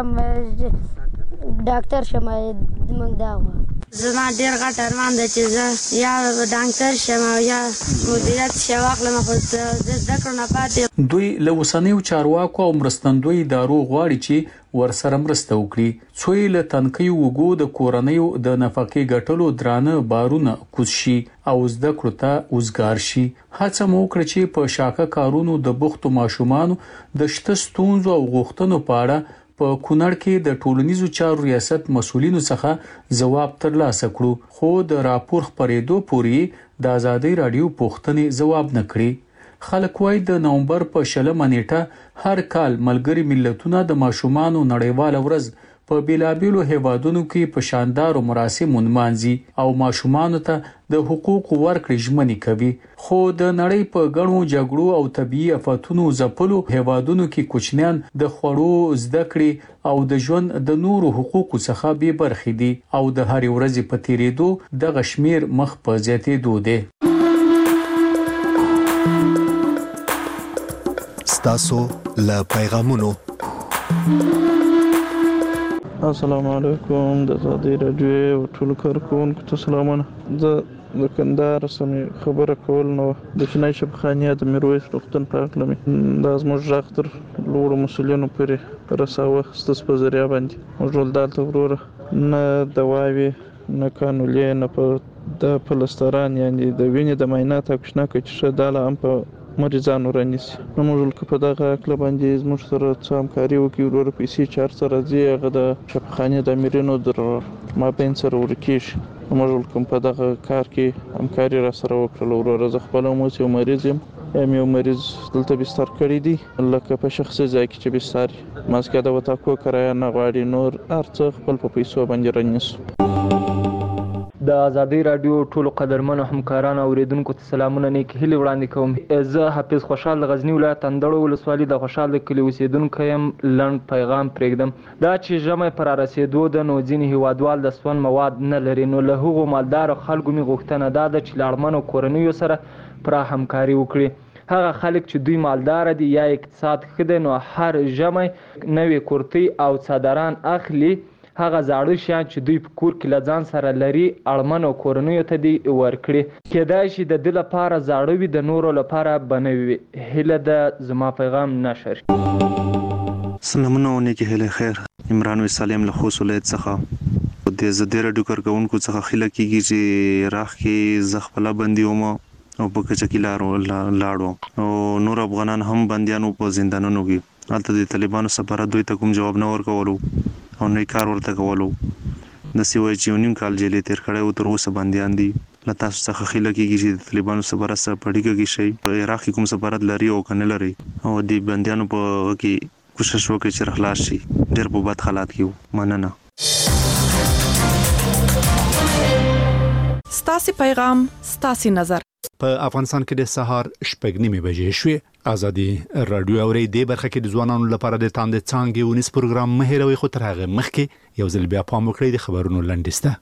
ډاکټر شم، موږ دا زما ډیر غټ ارمان دی چې زه یا ډاکټر شم او یا مدیریت شم، واخلم خو د زده کړو نه پاتې. دوی له اوسنیو چارواکو او مرستندوی ادارو غواړي چې ورسره مرسته وکړي څو له تنکۍ وګو د کورنیو د نفقې ګټلو درانه بارونه کوز شي او زده کړو ته وزګار شي. هڅه مو وکړه چې په شاکه کارونو د بوختو ماشومانو د شته ستونزو او غوښتنو په اړه په کونړ کې د ټولنیزو چارو ریاست مسؤلینو څخه ځواب ترلاسه کړو، خو د راپور خبرېدو پورې د ازادي راډیو پوښتنې ځواب نه کړي. خلک وايي د نومبر په 20 نیټه هر کال ملګری ملتونه د ماشومانو نړیواله ورځ په بیلابیلو هیوادونو کې په شاندارو مراسمو نمانځي او ماشومانو ته د حقوقو ورکړې ژمنې کوي. خو د نړۍ په ګڼو جګړو او طبيعي آفتونو ځپلو هیوادونو کې کوچنیان د خوړو، زده کړې او د ژوند د نورو حقوقو څخه بې برخې دي او د هر ورځې په تیریدو دغه شمیر مخ په زیاتېدو دی. ستاسو له پیغامونو. السلام علیکم د ازادي راډیو ټول کارکونکو ته سلامونه. زه د کندهار سمې خبره کول نو د چنای شبخانیه د میرویس روغتون په اړه مې د زموږ غږ تر لوړو مسؤلینو پورې رساوه ستاسو په ذریعه باندې. موږ ول دلته وروره نه دواوي نه کانولې نه په د پلستران یعنی د وینې د معاینات او کښنه کې چې داله هم په مریضانو رانیسي. نو موږ په دغه اکل باندې زموږ سره څه همکاري وکړي ورور پیسې چار سره ځي هغه د شفاخانې د امیرینو در مابین سره ورکیږي. موږ کوم په دغه کار کې همکاري را سره وکړه. ورور زه خپل موسی او مریض یم، یو مریض دلته بستر کړی دی لکه په شخصي ځای کې چې بستر ماسکه د وتاکو کرایه نه غواړي، نور ارڅ خپل په پیسو باندې رانیسو. د ازادي راډیو ټولو قدرمنو همکارانو او اوریدونکو ته سلامونه نیک هیلې وړاندې کوم. زه حافظ خوشحال د غزنی ولایت اندړو ولسوالۍ د خوشحال د کلي اوسیدونکی یم. لنډ پیغام پرېږدم. دا چې ژمی پر رسېدو ده نو ځینې هیوادوال د سون مواد نه لري، نو له هغو مالدارو خلکو مې غوښتنه دا ده چې له اړمنو کورنیو سره پوره همکاري وکړي. هغه خلک چې دوی مالدار دي یا اقتصاد ښه دی نو هر ژمی نوې کورتۍ او څادران اخلي، هغه زاړه شیان چې دوی په کور کې له ځان سره لري اړمنو کورنیو ته دي ورکړي. کېدای شي د ده لپاره زاړه وي، د نورو لپاره به نوي وي. هیله ده زما پیغام نشر. سلامونه او نیکې هیلې خیر. عمران وسالم له خوست ولایت څخه د زده رادیو کارکونکو څخه خله کیږي چې راخ کې زخپلا بندي ومه او په کچا کې لاړو او نور افغانان هم بنديانو په زندانونو کې البته د طالبانو سفارت دوی ته کوم جواب نه ورکولو او نه کار ورته کولو د سیوای چې نیم کال جیلې تیر کړه او تر اوسه بنديان دي لته څخه خله کیږي چې د طالبانو سفارت سره پړیږي کې شي په عراق کې کوم سفارت لري او کنه لري او د بنديانو په کې کوشش وکړي چې خلاص شي ډېر په بد حالات کې مننه ستاسو پیغام ستاسو نظر په افغانستان کې د سهار 8:30 بجې شوې ازادي رادیو اوري د برخه کې د ځوانانو لپاره د تاند څانګې ونیس پروګرام مهیروي خو تر هغه مخکې یو ځل بیا پام وکړئ د خبرونو لنډیسته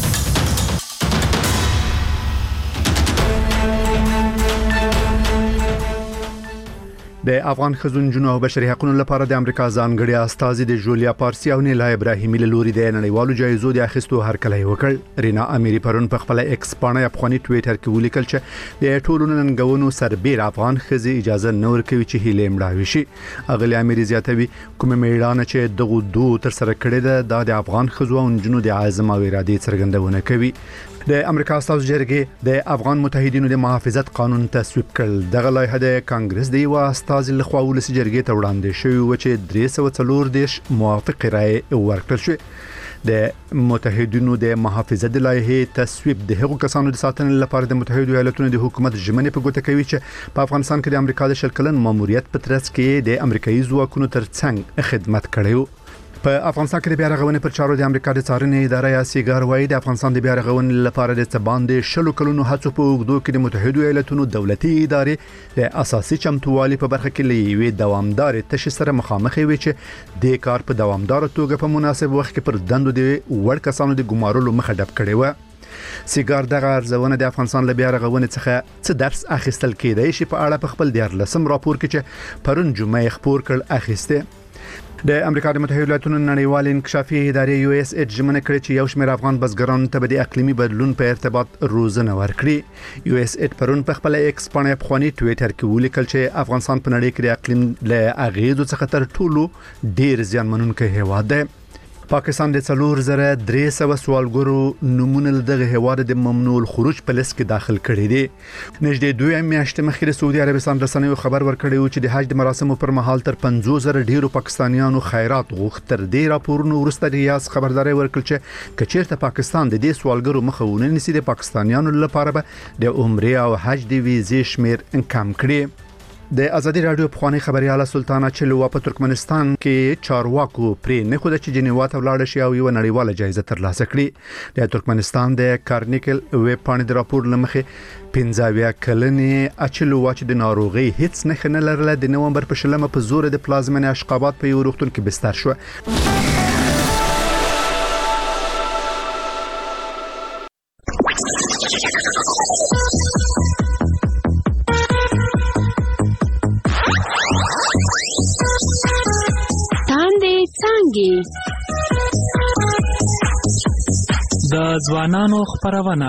د افغان خزونجونو او بشري حقوقو لپاره د امریکا ځانګړي استازي د جولیا پارسي او نیلا ابراهیمي له لوري د نړیوالو جایزو د اخیستو هرکلی وکړ رینا اميري پرون په خپل ایکس باندې افغاني ټوئیټر کې ولیکل چې د ټولو ننګونو سربېر افغان خزي اجازه نه ورکوي چې هیله مړاوي شي اغلی اميري زیاتوي کوم میړانه چې دغه دوه تر سره کړی د افغان خزو او جنونو د عزم او ارادې څرګندونه کوي د امریکا استازو جرګې د افغان متحدینو د محافظت قانون تصویب کړ دغه لایحه د کانګرس د یو استازي لخوا ولسی جرګې ته وړاندې شوی و چې 340 موافق رائے ورکړل شو د متحدینو د محافظت د لایحه تصویب د هغو کسانو د ساتنې لپاره د متحده ایالاتونو د حکومت ژمنې په ګوته کوي چې په افغانستان کې د امریکا د شلکلن ماموریت په ترڅ کې د امریکایي ځواکونو ترڅنګ خدمت کړي په افغانستان کې د بیا رغونې پر چارو د امریکا د څارنې اداره یا سیګار وایي د افغانستان د بیا رغونې لپاره د باندې شلو کلونو هڅو په اوږدو کې د متحده ایالاتونو دولتي ادارې د اساسي چمتووالي په برخه کې لوي دوامدار تشې سره مخامخ وي چې د کار په دوامدار توګه په مناسب وخت کې پر دندو د وړ کسانو د ګمارلو مخه ډب کړي و سیګار دغه ارزونه د افغانستان له بیا رغونې څخه څه درس اخیستل کېدای شي په اړه په خپل 14 راپور کې چې پرون جمعه خبر کړ اخیسته د امریکا د متحده ایالاتونو نړیوال انکشافي ادارې یو اس ایچ ژمنه کړې چې یو شمېر افغان بزګرانو ته د اقلیمي بدلون په ارتباط روزنه ورکړي یو اس ایچ پرون په خپل ایکس باندې افغاني ټوئیټر کې ولیکل چې افغانستان په نړۍ کې د اقلیم له اغیزو څخه تر ټولو ډیر زیانمنونکی هیواد دی پاکستان د 4300 سوالګرو نمونه دغه هواد د ممنوع الخروج په لیست کې داخل کړي دي نږدې 2 میاشتې مخکې د سعودي عربستان رسنیو خبر ورکړی چې د حج د مراسمو پر مهال تر 50000 ډیرو پاکستانیانو خیرات غوښتل تر دې راپورونو وروسته ریاض خبرداري ورکړه چې کچېرته پاکستان د دې سوالګرو مخاونه نسی د پاکستانیانو لپاره به د عمره او حج د ویزې شمیر کم کړي د ازادي رادیو په خبرياله سلطانه چلوا په ترکمنستان کې چارواکو پرې نه خو د چجنیوا ته ولاړ شي او یو نړیواله جایزه ترلاسه کړي د ترکمنستان د کارنیکل ویب باندې د راپور لمخې 15 کلنې اچلوا چې د ناروغي هیڅ نه لرله د نومبر په شلمه په زور د پلازمنه اشقابات په یو روغتون کې بستر شو د ځوانانو خبرونه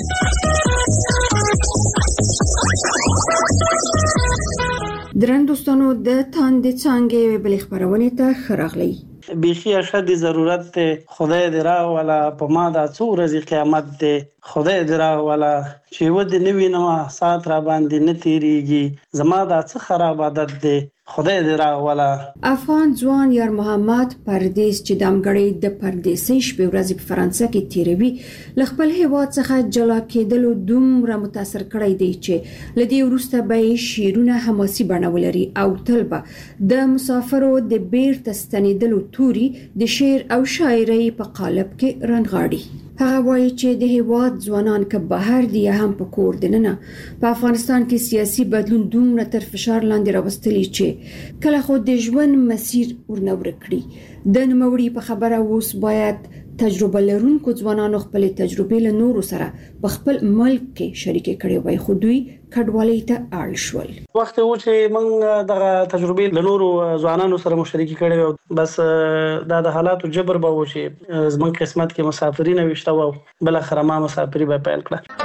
درن دوستانو د تاند څنګه بل خبرونه ته خراغلی بیخی اشد ضرورت ته خدای درا ولا په ما د څو ورځې قیامت ته خدای درا ولا چې ود نوی نو سات را باندې نه تیریږي زما د څه خراب عادت ده خدای دې راولا افغان ځوان یار محمد پردیس چې دمګړی د پردیسي شپې ورځې په فرانسه کې تیروي خپل هیواد څخه جلا کېدلو دومره متاثر کړی دی چې لدی ورسته به شیرونه حماسي بڼولري او طلبه د مسافرو د بیرته ستنیدلو توري د شعر او شاعري په قالب کې رنغاړي هغه وایي چې د هیواد ځوانان که بهر دي هم په کور دننه په افغانستان کې سیاسي بدلون دومره تر فشار لاندې راوستلی چې کله خو د ژوند مسیر ورنور کړی د نوموړي په خبره اوس باید تجربه لرونکو ځوانانو خپل تجربې له نورو سره په خپل ملک کې شریک کړي وای خو دوی کډوالۍ ته اړ شول وخت و چې موږ دغه تجربې له نورو ځوانانو سره مشارکت کړي بس د حالاتو جبر به و چې زمون قسمت کې مسافرین وشته و بل اخر ما مسافری به پیل کړه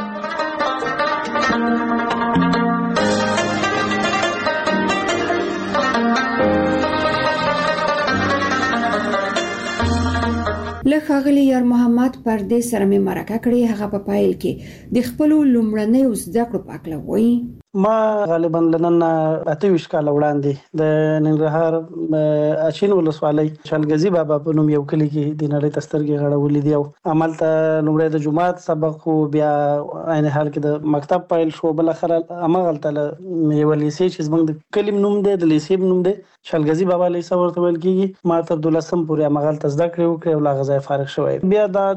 له ښاغلي یار محمد پردیس سره مې مرکه کړې. هغه په پایل کې د خپل لومړنۍ زده کړو په اړه وایي. ما غالبا لنن 28 کال وړاندې د ننګرهار اچین ولسوالۍ شلګزي بابا په نوم یو کلی کې د نړۍ تسترګي غړولې دی او عمل ته لومړی د جمعات سبق او بیا عین حال کې د مکتب پایل شو. بل اخر امغلته یو لیسې چې زمونږ د کلم نوم دی د لیسې نوم دی شلګزي بابا لیسې ورته ویل کیږي. ما تر 12 پورې امغلته زده کړې وکړې او لا غزا فارغ شوی. بیا د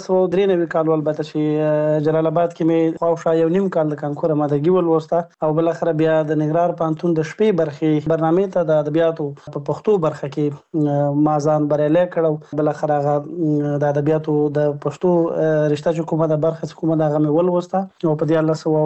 1993 کال البته چې جلال آباد کې مې خواوشا یو نیم کال د کانکور مادګي ولوسته او بل اخر بیا د ننګرهار پانتون د شپې برخې برنامه ته د ادبیاتو په پښتو برخه کې ما ځان بریالي کړو. بل اخر هغه د ادبیاتو د پښتو رشته چې کومه د برخه کومه د غمه ولوسته او په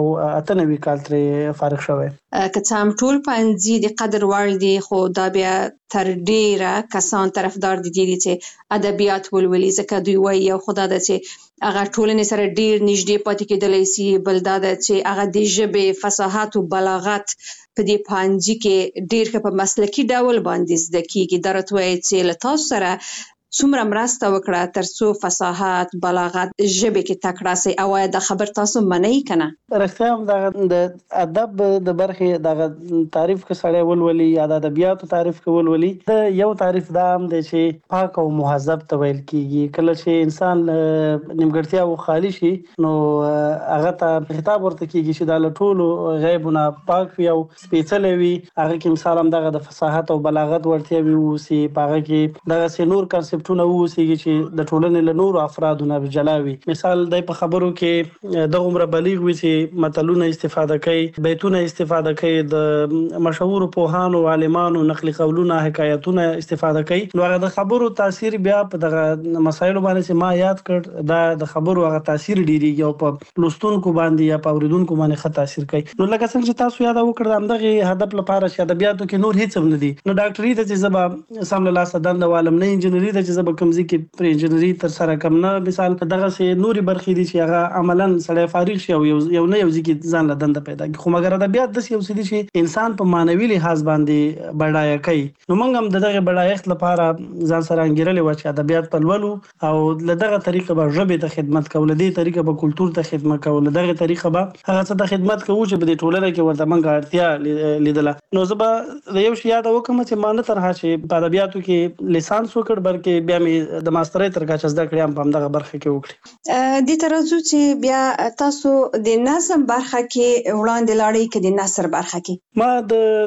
1998 کال ترې فارغ شوی. که څه هم ټول پنځه د قدر وړ دي خو دا بیا تر ډیره کسان طرفدار دي چې ادبیات ولولي ځکه دوی وایي یو خدای د چې هغه ټولنې سره ډیر نږدې پاتې کېدلی سي. بل دا د چې هغه د ژبې فصاحت او بلاغت په دې پنځه کې ډیر په مسلکي ډول باندې زده کیږي. درته وایي چې له تاسو سره څومره مرسته وکړه ترڅو فصاحت بلاغت ژبه کې تکړه سي او دا خبر تاسو منئ کنه؟ رښتیا هم د ادب د برخې د تعریف کې سړی ولولي یا د ادبیاتو تعریف کې ولولي. د یو تعریف دا هم دی چې پاک او مهذب ته ویل کیږي. کله چې انسان نیمګړتیا او خالی شي نو هغه ته خطاب ورته کیږي چې د ټولو غیبونه پاک وي او سپېڅلې وي. هغه کې مثال هم دغه د فصاحت او بلاغت ورته وي او سی پاغه کې دغه سينور کنسپټونه ووسیږي چې د ټولنې له نورو افرادو نه جلاوي. مثال د په خبرو کې د عمر بلیغ وي چې متلونه استفاده کوي، بیتونه استفاده کوي، د مشهور پوهانو عالمانو نقلي قولونه حکایتونه استفاده کوي. نو هغه د خبرو تاثیر بیا په دغه مسایلو باندې چې ما یاد کړ دا د خبرو هغه تاثیر ډیریږي او په لوستونکو باندې یا په اوریدونکو باندې ښه تاثیر کوي. نو لکه څنګه چې تاسو یاد وکړل همدغه هدف لپاره چې ادبیاتو کې نور هیڅ هم نه دي. نو ډاکټري ته چې زبا سم له لاسه دند عالم نه انجنیری ته چې زبا کمزې کې پر انجنیری تر سره کم نه مثال دغه سه نوري برخې دي چې هغه عملاً سړی فارغ شي او یو نه یو ځکه ځان له دند پیدا کوي. خو مګر ادبیات د یو څه دي چې انسان په مانوي لحاظ باندې بډایه کوي. نو موږ هم دغه بډایښت لپاره ځان سره انګیرلې و چې ادبیات په لولو او دغه طریقه به ژبه ته خدمت کول دي، طریقه به کلچر ته خدمت کول، دغه طریقه به هغه څه ته خدمت کوو چې په ټولنه کې ورته موږ اړتیا لیدله. نو زبا د یو شی یاد وکم چې ما نه ترها چې په ادبیاتو کې لیسانس وکړ بلکې بیا مې د ماسترۍ تر کچه زده کړم په دغه برخه کې وکړي. د ترازو چې بیا تاسو د نظم برخه کې وړاندې لاړې کې د نثر برخه کې ما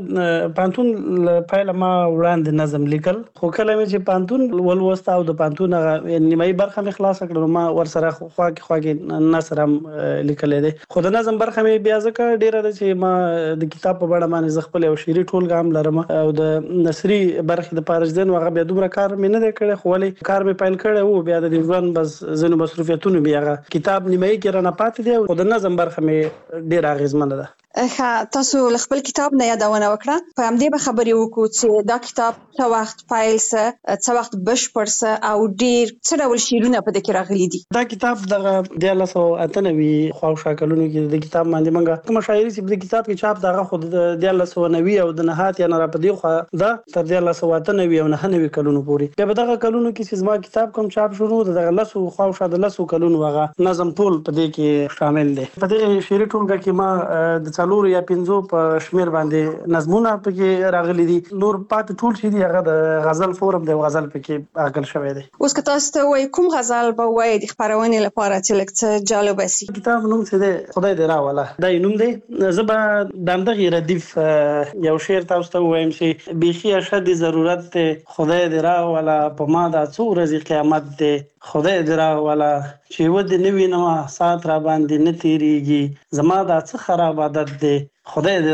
د پانتون پایله ما وړاندې نظم لیکل. خو کله مې چې پانتون ولوسته او د پانتون نیمایي برخه مې خلاص کړم ما ورسره خواږه نثر هم لیکلې دي. خو د نظم برخه مې بیا ځکه ډیره ده چې ما د کتاب په اړه باندې خپل او شعري ټولګه هم لرم او د نثري برخه د پارجدن هغه بیا دومره کار مې نه کړی. خو ولې کار مې پیل کړی وو بیا د ژوند بس زنو مصروفیتونو بیا کتاب نیمایي کې رانه پاتې دی او د نظم برخه مې ډیره اغیزمنه ده. تاسو خپل کتاب نه یادونه وکړه په همدې به خبرې وکړو چې دا کتاب څه وخت پیل سه څه وخت بشپړ سه او ډیر څه ډول شعرونه په دې کې راغلي دي. دا کتاب دغه 1998 خواوشا کلونو کې د کتاب باندې منګه کوم شاعري چې په کتاب کې چاپ دغه خود د 1990 او د نهات یا نه را پدې خو دا تر 1998 او 99 کلونو پورې په دغه کلونو کې چې زما کتاب کوم چاپ شروع دغه لسو خواوشا د لسو کلونو هغه نظم ټول په دې کې شامل دي. په دې شعري ټولګه کې ما د څلور یا پنځو په شمیر باندې نظمونه پکې راغلي دي. نور پات ټول شي دي هغه د غزل فورم د غزل پکې راغل شوی دی. اوس که تاسو ته وای کوم غزل به وای د خبرونه لپاره چې لکه جالب شي؟ کتاب نوم څه دی؟ خدای دې راوله. دا نوم دی. زبا دغه ردیف یو شعر تاسو ته وایم چې بيخي اشد ضرورت ته خدای دې راوله په ما دا څو ورځې قیامت دی. خدای دې راوله چې ود نوی نو سات را باندې نه تیریږي زما دا څه خراب عادت دی. خدای دې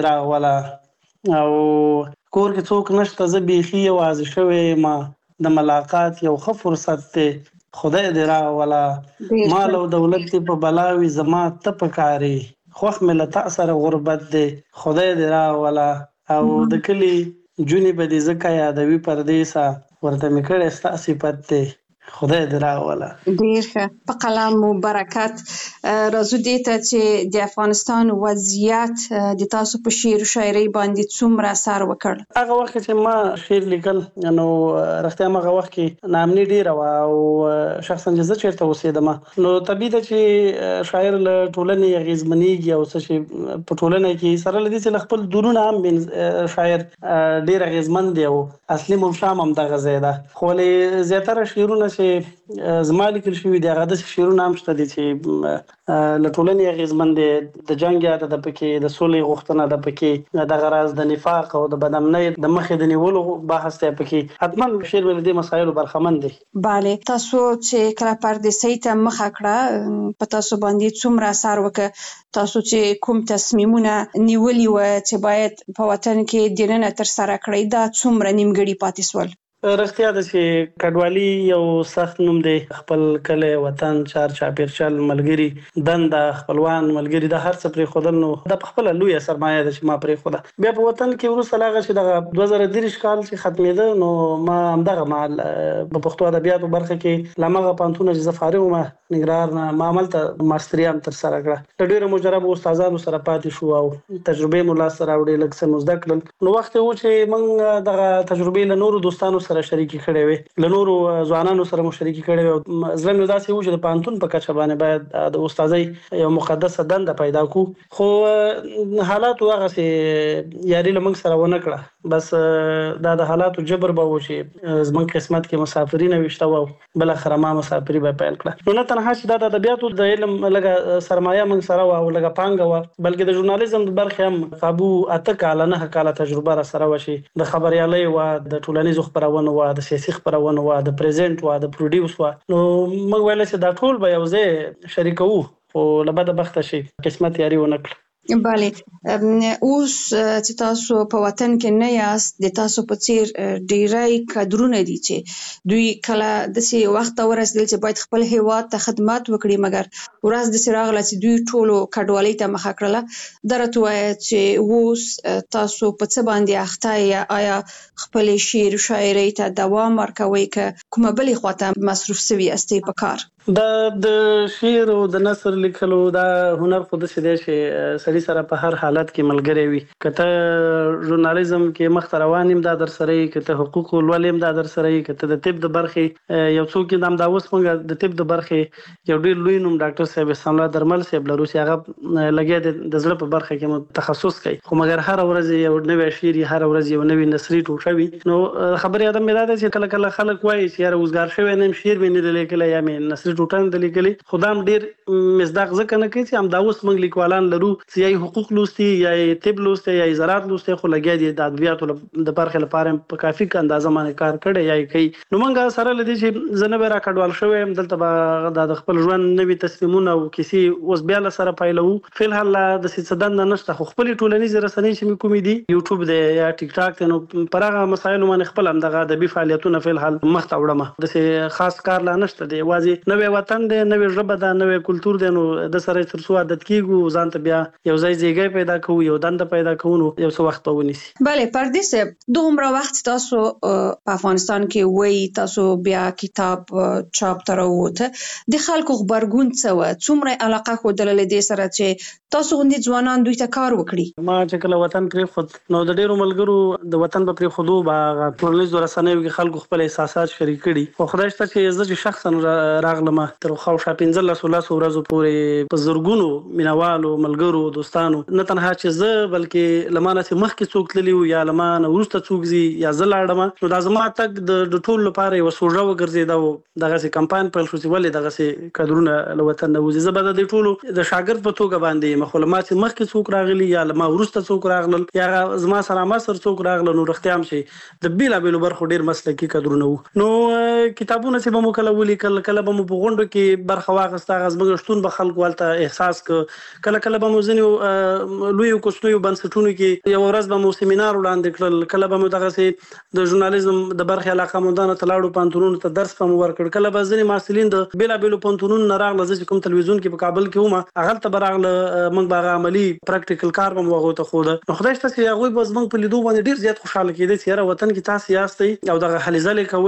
راوله او کور کې څوک نشته زه بيخي واځ شوی ما د ملاقات یو ښه فرصت دی. خدای دې راوله مال او دولت په بلاوي زما ته پکاري خوخ ملت اثر غربت دی. خدای دې راوله او د کلی جونی په دې زکه یادوي پردیسا ورته میکړه ستا صفت دی. خدای دې راوله. ډیر ښه. په قلم مو برکت. راځو دې ته چې د افغانستان وضعیت د تاسو په شعر او شاعري باندې څومره اثر وکړ؟ هغه وخت چې ما شعر لیکل نو رښتیا هغه وخت کې ناامني ډیره وه او شخصا چې زه چېرته اوسېدم نو طبیعي ده چې شاعر له ټولنې اغېزمنېږي او څه چې په ټولنه کې سره له دې چې له خپل درونه هم شاعر ډېر اغېزمن دی او اصلي ممشام هم دغه ځای ده. خو ولې زیاتره شعرونه چې زما لیکل شوي دي هغه داسې شعرونه هم شته دي چې له ټولنې اغېزمن دي. د جنګ یاد ده پکې، د سولې غوښتنه ده پکې، دغه راز د نفاق او د بدامنۍ د مخې د نیولو بحث دی پکې. حتما شعر له دې مسایلو برخمن دی. بله. تاسو چې کله پردیسۍ ته مخه کړه په تاسو باندې څومره اثر وکړ؟ تاسو چې کوم تصمیمونه نیولي وه چې باید په وطن کې دننه ترسره کړئ دا څومره نیمګړي پاتې سول؟ رښتیا ده چې کډوالي یو سخت نوم دی. خپل کلی، وطن، چار چاپېرچل، ملګري، دنده، خپلوان، ملګري د هر څه پرېښودل نو دا پخپله لویه سرمایه ده چې ما پرېښوده. بیا په وطن کې وروسته له هغه چې دغه 2023 کال چې ختمېده نو ما همدغه مهال په پښتو ادبیاتو برخه کې له همغه پوهنتونه چې زه فارغ وم ننګرهار نه ما هملته ماستري هم ترسره کړه. له ډېرو مجربو استادانو سره پاتې شو او تجربې مو لاسته راوړې، لږ څه مو زده کړل. نو وخت و چې موږ دغه تجربې له نورو دوستانو سره شریکې کړې وې، له نورو ځوانانو سره مو شریکې کړې وې. زړه مې داسې و چې د پوهنتون په کچه باندې باید د استادۍ یو مقدسه دنده پیدا کړو، خو حالاتو هغسې یاري له موږ سره ونه کړه. بس دا د حالاتو جبر به و چې زموږ قسمت کې مسافري نه ویشته وه او بالاخره ما مسافري به پیل کړه. نو نه تنها چې دا د ادبیاتو د علم لږه سرمایه موږ سره وه او لږه پانګه وه، بلکې د ژورنالیزم د برخې هم قابو 8 کاله 9 کاله تجربه را سره وه چې د خبریالۍ وه، د ټولنیزو خپرونو وه، د سیاسي خپرونو وه، د پریزنټ وه، د پروډیوس وه. نو موږ ویل چې دا ټول به یو ځای شریکوو خو له بده بخته شي قسمت یاري ونه کړه. بله. اوس چې تاسو په وطن کې نه یاست د تاسو په څیر ډیری کادرونه دي چې دوی کله داسې وخت ته ورسېدل چې باید خپل هیواد ته خدمت وکړي مګر ورځ داسې راغله چې دوی ټولو کډوالۍ ته مخه کړله. دا راته ووایه چې اوس تاسو په څه باندې اخته یې؟ آیا خپلې شعر و شاعرۍ ته دوام ورکوئ که کومه بلې خواته مصروف سوي یاستئ په کار؟ دا د شعر او د نثر لیکلو دا هنر خو داسې دی چې سړي سره په هر حالت کې ملګری وي. که ته ژورنالیزم کې مخته روان یم دا در سره یې، که ته حقوق ولولې یم دا در سره یې، که ته د طب د برخې یو څوک یې همدا اوس موږ د طب د برخې یو ډېر لوی نوم ډاکټر صاحب احسان الله درمل صاحب لرو چې هغه لګیا د زړه په برخه کې مو تخصص کوي، خو مګر هر ورځ یو نوی شعر، هر ورځ یو نوی نثري ټوټه وي. نو خبرې ادم مې دا ده چې کله کله خلک وایي چې یاره اوسګار شوی نه یم، شعر مې نه لیکلی یا مې نثري ټوټه نه لیکلې. خو دا هم ډېر مصداق ځکه نه کوي چې همدا اوس موږ لیکوالان لرو چې یا حقوق لوستي یا طب لوستي یا زراعت لوستي، خو لګیا دي د ادبیاتو د برخې لپاره په کافي اندازه باندې کار کړی یا یې کوي. نو موږ سره له دې چې زه نه به راکډوال شوی یم دلته به د خپل ژوند نوي تصمیمونه او کیسې اوس بیا له سره پیلوو. فلحال داسې څه دنده نشته، خو خپلې ټولنیزې رسنۍ چې مې کومې دي یوټیوب دی یا ټیک ټاک دی، نو پر هغه مسایلو باندې خپل همدغه ادبي فعالیتونه فلحال مخته وړم. داسې خاص کار لا نشته دی، یوازې نوی وطن دی، نوی ژبه ده، نوی کلتور دی، نو د سره تر څو عادت کیږو ځان ته بیا یو ځای ځایګی پیدا کوو، یو دنده پیدا کوو، نو یو څه وخت به ونیسي. بله. پردیس صاحب دومره وخت تاسو په افغانستان کې وایي تاسو بیا کتاب چاپ ته راووته، د خلکو غبرګون څه وه؟ څومره علاقه ښودله له دې سره چې تاسو غوندې ځوانان دوی ته کار وکړي؟ ما چې کله وطن پرېښود نو د ډېرو ملګرو د وطن په پرېښودو به ټولنیزو رسنیو کې خلکو خپل احساسات شریک کړي. خو خدای شته چې زه چې شخصا راغلم تر خاوشا 15 ورځو پورې په زرګونو مینوالو، ملګرو، دوستانو، نه تنها چې زه بلکې له ما نه چې مخکې څوک تللي وو یا له ما نه وروسته څوک ځي یا زه لاړم، نو دا زما تګ د ټولو لپاره یوه سوژه وګرځېده او دغسې کمپاین پیل شو چې ولې دغسې کادرونه له وطن نه وځي. زه به د دې ټولو د شاګرد په توګه باندې یم، خو له ما چې مخکې څوک راغلي یا له ما وروسته څوک راغلل یا زما سره مصر څوک راغله، نو رښتیا هم چې د بېلابېلو برخو ډېر مسلکي کادرونه وو. نو کتابونه چې به مو کله ولیکل، کله به مو په غونډو کې برخه واخیسته، هغه زموږ شتون به خلکو هلته احساس کله کله به مو ځینې لویو کوچنیو بنسټونو کې یوه ورځ به مو سیمینار وړاندې کړل، کله به مو دغسې د ژورنالیزم د برخې علاقهمندانو ته لاړو، پوهنتونونو ته درس به مو ورکړ، کله به ځینې محصلین د بېلابېلو پوهنتونونو نه راغله، زه چې کوم تلویزیون کې په کابل کې وم هغلته به راغله، موږ به هغه عملي پراکټیکل کار به مو هغوی ته ښوده. نو خدای شته چې هغوی به زموږ په لیدو باندې ډېر زیات خوشحاله کېدی چې یاره وطن کې تاسې یاستئ او دغه هلې ځلې کوئ، دا زموږ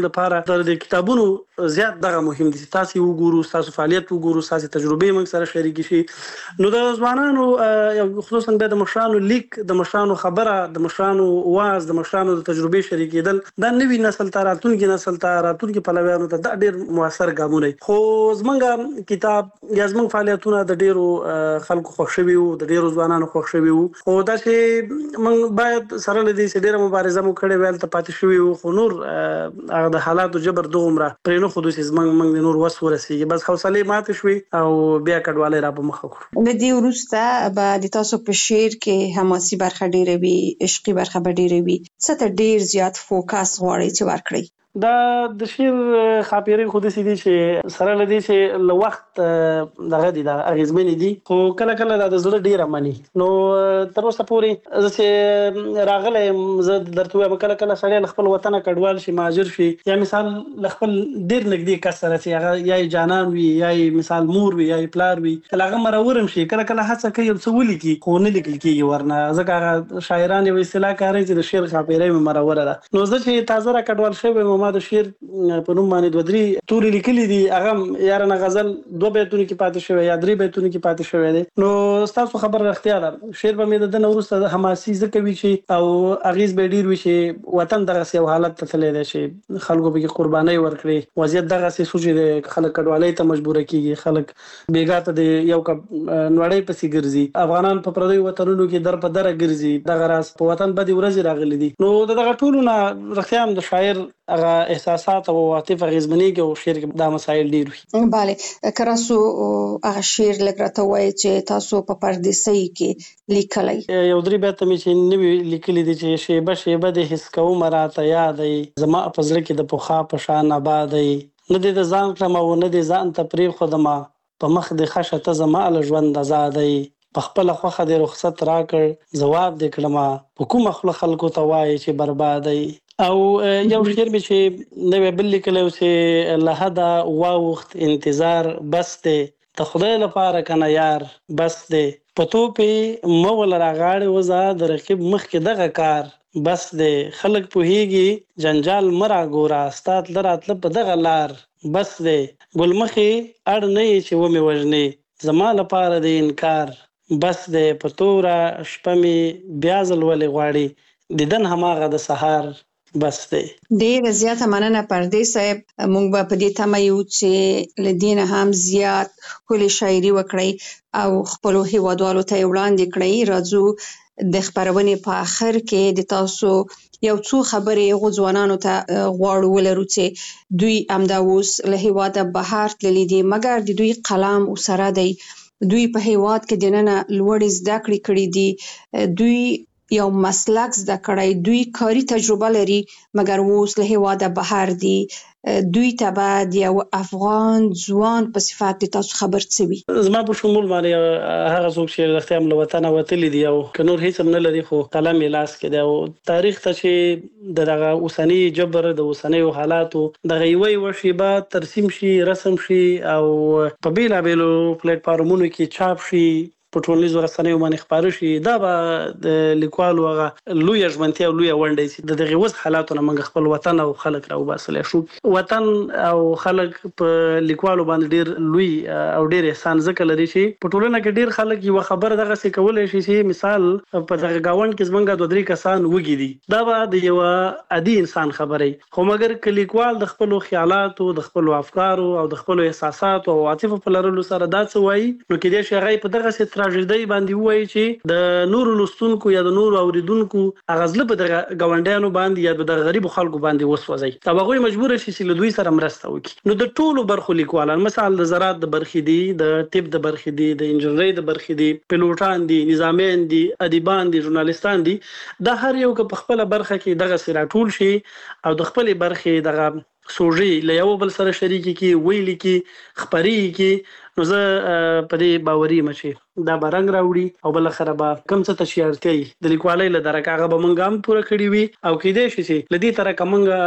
زموږ لپاره د کتابونو زیات دغه مهم دي. تاسو وګورو، تاسو فعالیت وګورو، تاسو تجربې موږ سره شریک شي. نو د ځوانانو خصوصا د مشرانو لیک، د مشرانو خبره، د مشرانو واز، د مشرانو د تجربې شریکېدل دا نوی نسل ته، راتلونکي نسل ته، راتلونکي پلویانو ته دا ډېر موثر ګامونه. خو زموږ کتاب یا زموږ فعالیتونه د ډېرو خلکو خوښ شوي وو، د ډېرو ځوانانو خوښ شوي وو. خو دا چې موږ باید سره له دې چې ډېره مبارزه مو کړې ویل ته پاتې شوي وو، خو نور هغه د حالاتو جبر دغومره پرې نه ښودو چې موږ د نور وس ورسېږي. بس حوصلې ماتې شوي او بیا کډوالۍ را په مخه کړو. د دې وروسته به د تاسو په شعر کې حماسي برخه ډېره وي، عشقي برخه به ډېره وي، څه ته ډېر زیات فوکس غواړئ چې ورکړئ؟ دا د شعر خاطرې خو داسې دي چې سره له دې چې له وخت دغه دي، دا اغېزمنې دي، خو کله کله دا د زړه ډېره مني. نو تر اوسه پورې زه چې راغلی یم، زه درته وایم کله کله سړی له خپل وطنه کډوال شي، مهاجر شي، یا مثال له خپل ډېر نږدې کس سره چې هغه یا یې جانان وي، یا یې مثال مور وي، یا یې پلار وي، کله هغه مرور هم شي، کله کله هڅه کوي یو څه ولیکي خو نه لیکل کېږي ورنه، ځکه هغه شاعران یوه اصطلاح کاروي چې د شعر خاطرې مې مروره ده. نو زه چې تازه را کډوال شوی یم، ما د شعر په نوم باندې 2-3 توري لیکلي دي، هغه یارانه غزل 2 بیتونه کې پاتې شوی یا 3 بیتونه کې پاتې شوی دی. نو تاسو خبر رښتیا ده، شعر به مې د دنه وروسته د حماسي ځکه وي چې او اغیز به ډیر وي چې وطن دغه یو حالت ته تللی دی چې خلکو به قرباني ورکړي. وضعیت دغه سوچ دی، خلک کډوالۍ ته مجبور کیږي، خلک بیګا ته د یو نړۍ پسې ګرځي، افغانان په پردیو وطنونو کې در په دره ګرځي، دغه راز په وطن بدې ورځې راغلي دي. نو دغه ټولو نه رښتیا هم د شاعر هغه احساسات او عاطفه اغیزمنېږي او شعر کې دا مسایل ډېر وي. بله، که راسو هغه شعر لږ راته ووایئ چې تاسو په پردیسۍ کې لیکلی. یو 3 بیته مې چې نوي لیکلي دي چې شیبه شیبه د حس کوم راته یادی، زما په زړه کې د پخوا په شان آبادی، نه دې د ځان کړم او نه دې ځان ته پرېښودمه، په مخ دې ښه ته زما له ژوند ازادی، په خپله خوښه دې رخصت راکړ ځواب دې کړمه، په کومه خوله خلکو ته وایي چې بربادی. او یو شعر مې چې نوی بل لیکلی و چې له حده واوښت انتظار بس دی، د خدای لپاره که نه یار بس دی، په توپې مه وله راغاړې وځه د رقیب مخکې دغه کار بس دی، خلک پوهېږي جنجال مه راګوره ستا تله راتله په دغه لار بس دی، ګل مخې اړ نه یې چې ومې وژنې زما لپاره د انکار بس دی، په توره شپه مې بیا ځل ولې غواړي دیدن هماغه د سهار بس دی. ډېره زیاته مننه پردیس صاحب. موږ به په دې تمه یو چې له دې نه هم زیات ښکلې شاعري وکړئ او خپلو هیوادوالو ته یې وړاندې کړئ. راځو د خپرونې په آخر کې د تاسو یو څو خبرې هغو ځوانانو ته غواړو ولرو چې دوی همدا اوس له هیواده بهر تللي دي، مګر د دوی قلم ورسره دی، دوی په هیواد کې دننه لوړې زده کړې کړې دي، دوی یو مسلک زده کړی، دوی کاري تجربه لري، مګر اوس له هیواده بهر دي. دوی ته به د یو افغان ځوان په صفت د تاسو خبر څه وي؟ زما په شمول باندې هغه څوک چې رښتیا هم له وطنه وتلي دي او که نور هېڅ هم نه لري خو قلم یې لاس کې دی او تاریخ ته چې د دغه اوسني جبر د اوسنیو حالاتو دغه یوه شیبه ترسیم شي، رسم شي او په بېلابېلو پلیټفارمونو کې چاپ شي، په ټولنیزو رسنیو باندې خپاره شي، دا به د لیکوالو هغه لویه ژمنتیا او لویه ونډه چې د دغې اوس حالاتو نه موږ خپل وطن او خلک راوباسلی شو. وطن او خلک په لیکوالو باندې ډېر لوی او ډېر احسان ځکه لري چې په ټولنه کې ډېر خلک یوه خبره دغسې کولی شي چې مثال په دغه ګاونډ کې زموږ 2-3 کسان وږي دي، دا به د یوه عادي انسان خبرې، خو مګر که لیکوال د خپلو خیالاتو، د خپلو افکارو او د خپلو احساساتو او عاطفو په لرلو سره دا څه وایي، نو کېدای شي هغه یې په دغسې تراژیدۍ باندې ووایي چې د نورو لوستونکو یا د نورو اوریدونکو هغه زړه په دغه ګاونډیانو باندې یا د غریبو خلکو باندې وسوځي او هغوی مجبوره شي چې له دوی سره مرسته وکړي. نو د ټولو برخو لیکوالان، مثال د زراعت د برخې دي، د طب د برخې دي، د انجنیرۍ د برخې دي، پیلوټان دي، نظامیان دي، ادیبان دي، ژورنالیستان دي، دا هر یو که په خپله برخه کې دغسې راټول شي او د خپلې برخې دغه سوژې له یو بل سره شریکې کړي، ویلي کړي، خپرې کړي، نو زه په دې باوري یم چې دا به رنګ راوړي او بالاخره به کوم څه ته چې اړتیا وي د لیکوالۍ له درکه هغه به موږ هم پوره کړي وي او کیدای شي چې له دې طرحه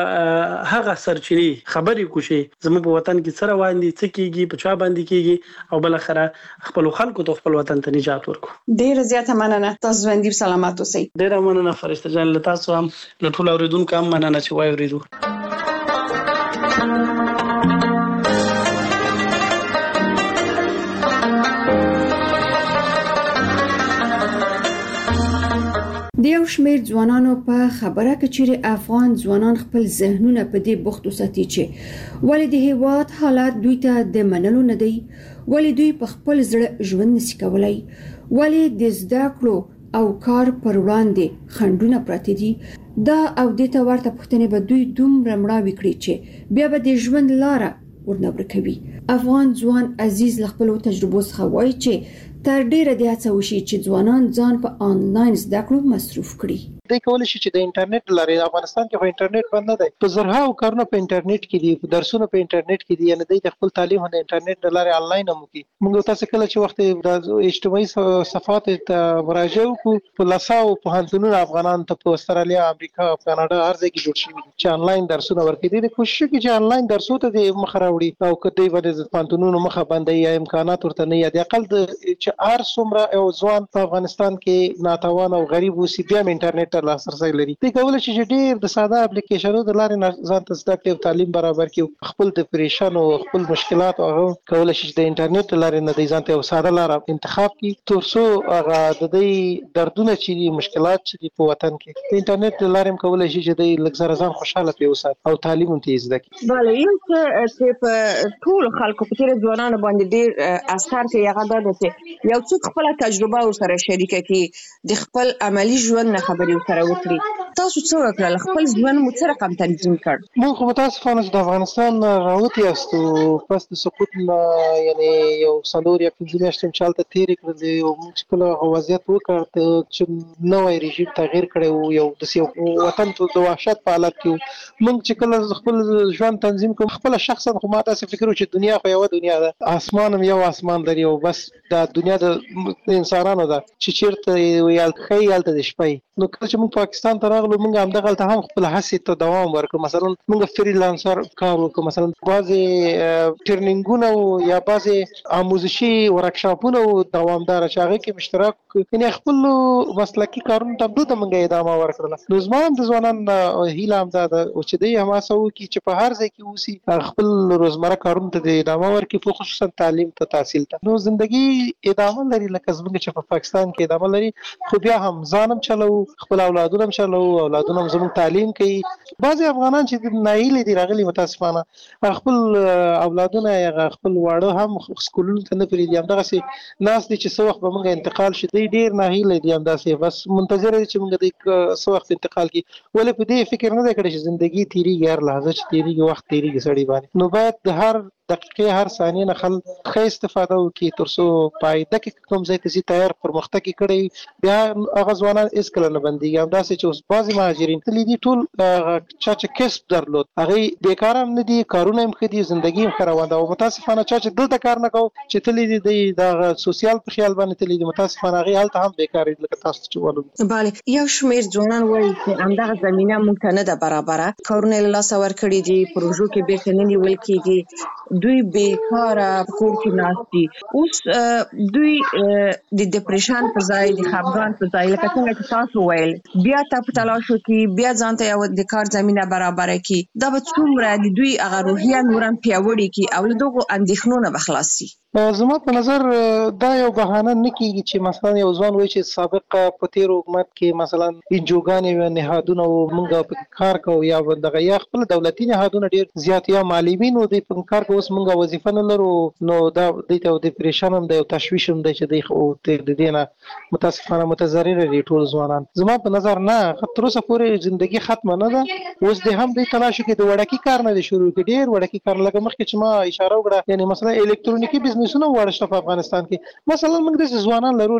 موږ هغه سرچینې خبرې کړو چې زموږ په وطن کې څه روان دي، څه کیږي، په چا باندې کیږي او بالاخره خپلو خلکو ته خپل وطن ته نجات ورکړو. ډېره زیاته مننه. تاسو ژوندي سلامات اوسئ. ډېره مننه فرشته جان، له تاسو هم له ټولو اورېدونکو هم مننه چې وایي اورېدو. یو شمېر ځوانانو په خبره کې چې افغان ځوانان خپل ذهنونه په دې بوخت وساتي چې ولې د هیواد حالات دوی ته د منلو نه دی، ولې دوی په خپل زړه ژوند نشي کولای، ولې د زده کړو او کار پر وړاندې خنډونه پراته دي. دا او د ته ورته پوښتنې به دوی دومره مړاوي کړي چې بیا به د ژوند لاره ورنبر کوي. افغان ځوان عزیز له خپل تجربو څخه وایي چې تر ډیره د هڅه وشي چې ځوانان ځان په آنلاین زده کړو مصروف کړي. دوی کولی شي چې د انټرنیټ لارې افغانستان کې خو انټرنیټ بند نه دی، په زرهاو کارونه په انټرنیټ کې دي، درسونه په انټرنیټ کې دي، یعنی دوی د خپل تعلیم د انټرنیټ لارې آنلاین هم کوي. موږ تاسو کله چې وخت د اجتماعي صفحات ته مراجعه وکړو په لاساو پوهنتونونو افغانان ته په استرالیا، امریکا او کاناډا هر ځای کې جوړ شوي چې آنلاین درسونه ورکوي. د کوشش کوي چې آنلاین درسونه ته د مخ راوړي او کدی باندې پوهنتونونو مخه باندې یا امکانات ورته نه یا د اقل چې هر څومره یو ځوان په افغانستان کې ناتوان او غریب اوسي بیا انټرنیټ ته لاسرسی لري. دوی کولی شي چې ډېر د ساده اپلیکیشنونو د لارې ځان ته زده کړي او تعلیم برابر کړي، خپل د پریشان او خپل مشکلات هغه کولی شي چې د انټرنیټ د لارې نه د ځان ته یو ساده لاره انتخاب کړي تر څو هغه د دې دردونه چې دي مشکلات چې دي په وطن کې د انټرنیټ د لارې هم کولی شي چې د لږ زره ځان خوشحاله پرې وساتي او تعلیم هم ترې زده کړي. بله یو چې په ټولو خلکو په تېرو ځوانانو باندې ډېر اثر کوي هغه دا ده چې یو څوک خپله تجربه ورسره شریکه کړي، د خپل عملي ژوند نه خبرې ورسره وکړي. تاسو څه وکړل؟ خپل ژوند مو څه رقم تنظیم کړ؟ موږ خو متاسفانه چې د افغانستان راوتي یاستو پس د سقوط نه یعنی یو 4 یا 5 میاشتې چې هلته تېرې کړلې او موږ چې کله هغه وضعیت وکړ چې نوی رژیم تغییر کړی و، یو داسې وطن د وحشت په حالت کې و. موږ چې کله خپل ژوند تنظیم کوو خپله شخصا خو ما داسې فکر و چې دنیا خو یوه دنیا ده، اسمان هم یو اسمان لري او بس دا دنیا د انسانانو ده چې چېرته یا ښایي هلته د شپه. نو کله چې موږ پاکستان ته راغلو موږ همدغلته هم خپل هڅې ته دوام ورکړو. مثلا موږ فریلانسر کار وکړو، مثلا بعضې ټریننګونه یا بعضې آموزشي ورکشاپونه دوامداره چې هغې کې مشترک یعنې خپلو مسلکي کارونو ته دلته موږ ادامه ورکړله. نو زما هم د ځوانانو هیله همدا ده چې دوی هم هڅه وکړي چې په هر ځای کې اوسي خپل روزمره کارونو ته د ادامه ورکړي، په خصوصا تعلیم ته تحصیل ته. نو زندګي ادامه لري لکه زموږ چې په پاکستان کې ادامه لري، خو بیا هم ځان هم چلو، خپل اولادونه هم چلو، اولادونه هم زموږ تعلیم کوي. بعضې افغانان چې ناهیلې دي راغلي متاسفانه خپل اولادونه یا خپل واړه هم سکولونو ته نه پرېږدي، همدغسې ناست دي چې څه وخت به موږ انتقال شي. دوی ډېر ناهیلې دي، همداسې بس منتظره دي چې موږ دوی څه وخت انتقال کړي. ولې په دې فکر نه دی کړی چې زندګي تېرېږي، هر لحظه چې تېرېږي وخت تېرېږي سړي باندې. نو باید د هر دقیقې هر ثانیې نه ښه استفاده وکړي تر څو په آینده کې کوم ځای ته ځي تیار پرمختګ یې کړی بیا هغه ځوانان هېڅکله نه بندېږي. همداسې چې اوس بعضې مهاجرین تللي دي ټول چا چې کسب درلود هغوی بېکاره هم نه دي، کارونه هم ښه دي، زندګي هم ښه روان ده. او متاسفانه چا چې دلته کار نه کوو چې تللي دي دوی د سوسیال په خیال باندې تللي دي، متاسفانه هغوی هلته هم بېکاره دي لکه تاسو چې ولولو. بله یو شمېر ځوانان وایي چې همدغه زمینه موږ ته نه ده برابره، کارونه یې له لاسه ورکړي دي، پروژو کې بېرته نه نیول کېږي، دوی بېکاره په کور کې ناست دي. اوس دوی د ډپریشن په ځای د خفګان په ځای لکه څنګه چې تاسو ویل بیا ته په تلاش وکړي، بیا ځان ته یو د کار زمینه برابره کړي، دا به څومره د دوی هغه روحیه نور هم پیاوړې کړي او له دغو اندېښنو نه به خلاص شي. زما په نظر دا یو بهانه نه کېږي چې مثلا یو ځوان وایي چې سابق په تېرو حکومت کې مثلا انجوګانې وې، نهادونه وو، موږ پکې کار کوو یا دغه یا خپل دولتي نهادونه ډېر زیات یا ماليمین وو، دوی په کار کوو. اوس موږ وظیفه نه لرو نو دا دوی ته ډپریشن هم دی او تشویش هم دی چې دوی د دې نه متاسفانه متضرره دي ټول ځوانان. زما په نظر نه تر اوسه پورې زندګي ختمه نه ده. اوس د هم دوی تلاش وکړي د وړکي کار نه دی شروع کړي، ډېر وړکي کار لکه مخکې چې ما اشاره وکړه یعنې مثلا الکترونیکي بزنسونه واړه شته په افغانستان کې. مثلا موږ داسې ځوانان لرو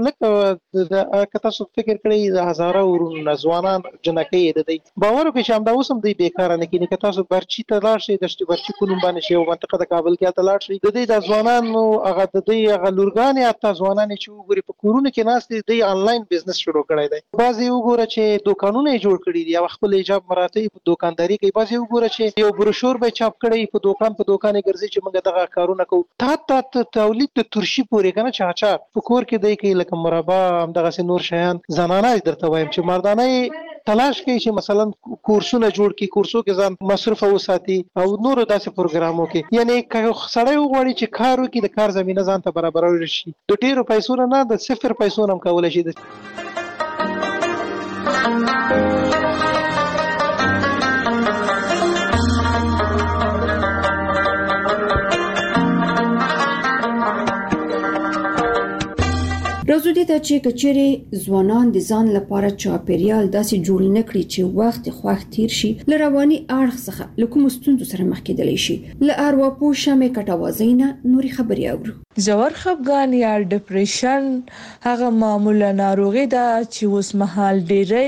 لکه که تاسو فکر کړئ د هزاره ورونه ځوانان جنکۍ د دوی باور وکړئ چې همدا اوس هم دوی بېکاره نه کېني. که تاسو برچي ته لاړ شئ، دشت برچي په نوم باندې شي یو منطقه د کابل کې هلته لاړ شئ، د دوی د ځوانانو هغه د دوی هغه لورګانې حتی ځوانانې چې وګورئ په کورونو کې ناست دي، دوی آنلاین بزنس شروع کړی دی. بعضې وګوره چې دوکانونه یې جوړ کړي دي او خپل ایجاب مراتب په دوکانداري کوي. بعضې وګوره چې یو بروشور به یې چاپ کړی په دوکان یې ګرځي چې موږ دغه کارونه کوو. تا تولید د ترشي پورې که نه چې اچار په کور کې دی کوي لکه مربا همدغسې نور شیان. زنانه یې درته وایم چې مردانه یې تلاش کوي چې مثلا کورسونه جوړ کړي، کورسو کې ځان مصروفه وساتي او نورو داسې پروګرامو کې. یعنې که سړی وغواړي چې کار وکړي د کار زمینه ځان ته برابرولی شي، د ډېرو پیسو نه د 0 پیسو نه هم کولی شي. راځو دې ته چې کچېرې ځوانان د ځان لپاره چاپیریال داسې جوړ نکړي چې وخت خوښ تیر شي لرواني اړخ څخه لکه مستوندو سره مخ کېدلی شي ل ارواپو شمه کټوازینا نوري خبري اورو ژور خفګان یا ډیپریشن هغه معمولا ناروغي ده چې اوس مهال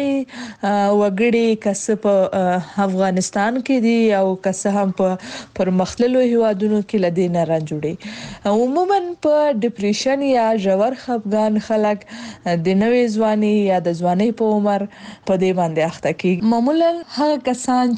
ډېری وګړي کس په افغانستان کې دي او کس هم په پرمختللو هیوادونو کې لدې نه رانجوړي عموما په ډیپریشن یا ژور خفګان خلک د نوې ځواني یا د ځواني په عمر په دې باندې اخته کیږي معمولا هغه کسان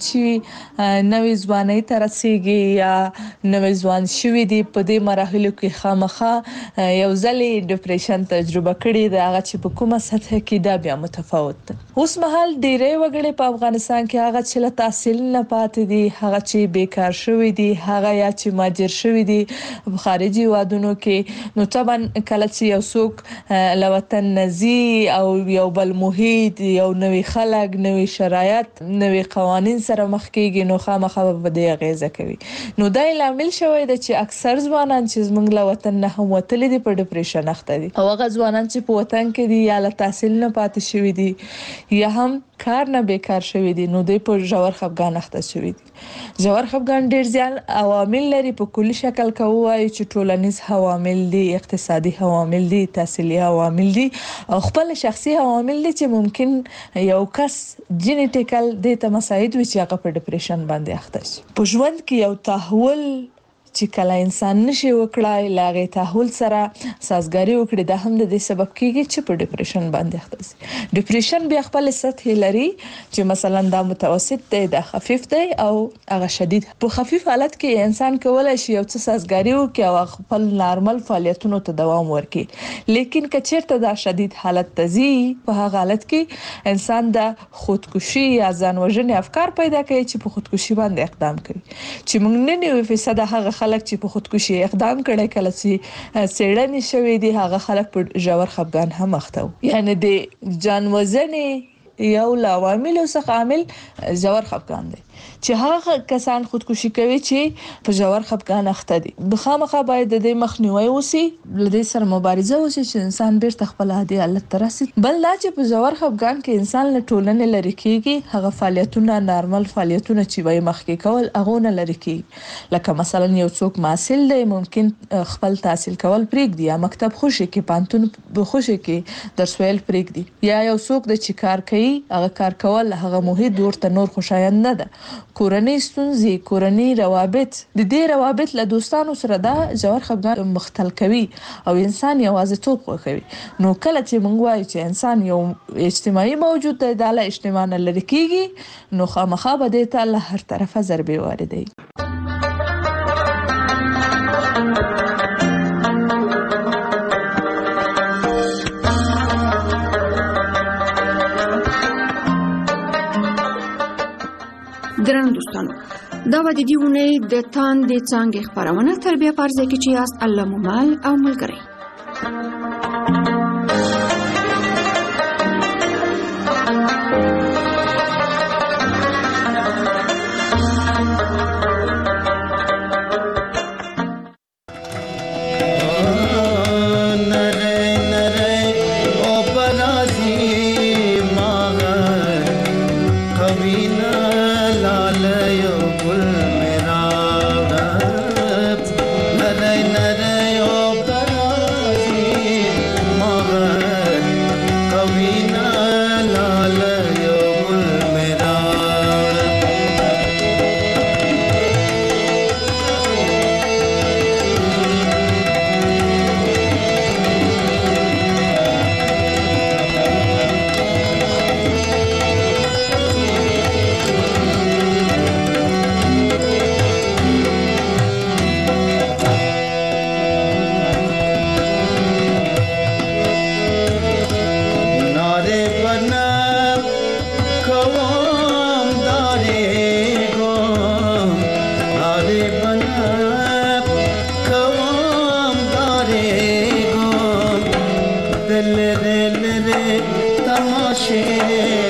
چې نوې ځواني ته رسیدي یا نوې ځوان شوي دي په دې مراحلو کې مخه یو ځلې ډیپریشن تجربه کړې ده هغه چې په کومه سطح کې دا بیا متفاوت ده اوس مهال ډېری وګړي په افغانستان کې هغه چې له تحصیل نه پاتې دي هغه چې بیکار شوي دي هغه یا چې مهاجر شوي دي په خارجي وادونو کې نو طبعا کله چې یو څوک له وطن نزي او یو بل محیط یو نوې خلک نوې شرایط نوې قوانين سره مخ کېږي نو خامخا به دې اغیزه کوي نو دا لامل شوی دی چې اکثر ځوانان چې زموږ له وطن نه هم وتلي دي په ډیپریشن اخته دي او هغه ځوانان چې په وطن کې دي یا له تحصیل نه پاتې شوي دي یا هم کار نه بیکار شوي دي نو دوی په ژور خفګان اخته شوي دي ژور خفګان ډیر ځان عوامل لري په کلی شکل کوي چې ټولنیز عوامل دي اقتصادي عوامل دي تحصیلي عوامل دي او خپل شخصي عوامل دي چې ممکن یو کس جینیټیکل د تمساعد وي چې هغه په ډیپریشن باندې اخته شي په ژوند کې یو تحول چې کله انسان نشي وکړای لاغه تحول سره سازګاری وکړي دا هم د دې سبب کیږي چې په ډیپریشن باندې اخته شي ډیپریشن بیا خپل سطح لري چې مثلا دا متوسط دی دا خفیف دی او هغه شدید په خفیف حالت کې انسان کولای شي یو څه سازګاری وکړي او خپل نارمل فعالیتونو ته دوام ورکړي لیکن کچیرته دا شدید حالت تزي په هغه حالت کې انسان د خودکشي یا ځان وژنې افکار پیدا کوي چې په خودکشي باندې اقدام کوي چې موږ نه 90% هغه خلک چې په خودکشي اقدام کړي کله چې سیړنې شوي دي هغه خلک په ژور خفګان هم اخته یعنی د ځان وژنې یو عوامل څخه عامل ژور خفګان دی چې هغه کسان خودکشي کوي چې په ژور خفګان اخته دي بخامخه باید د دې مخنیوي وسی لدې سره مبارزه وسی چې انسان بیرته خپل عادي حالت ته رسید بل دا چې په ژور خفګان کې انسان له ټولنې لري کیږي هغه فعالیتونه نارمل فعالیتونه چې وای مخکې کول هغه نه لري کیږي لکه مثلا یو څوک محصل دی ممکن خپل تحصیل کول پرېږدي یا مکتب خوشي کې پانتون بخوشي کې درس ویل پرېږدي یا یو څوک د چې کار کوي هغه کار کول هغه محیط ورته نور خوشایند نه ده کورنۍ ستونزې کورنۍ روابط د دې روابط له دوستانو سره دا ژور خفګان مختل کوي او انسان یوازیتوب خوښوي نو کله چې موږ وایو چې انسان یو اجتماعي موجود دی د اجتماع نه لري کیږي نو خامخا به د ته له هر طرفه ضربې واردوي ګران دوستانو دا و د دې ونې د تان د څنګه خبرونه تربیه پرځه کې چې یاست الله ممال او ملګری तमाशे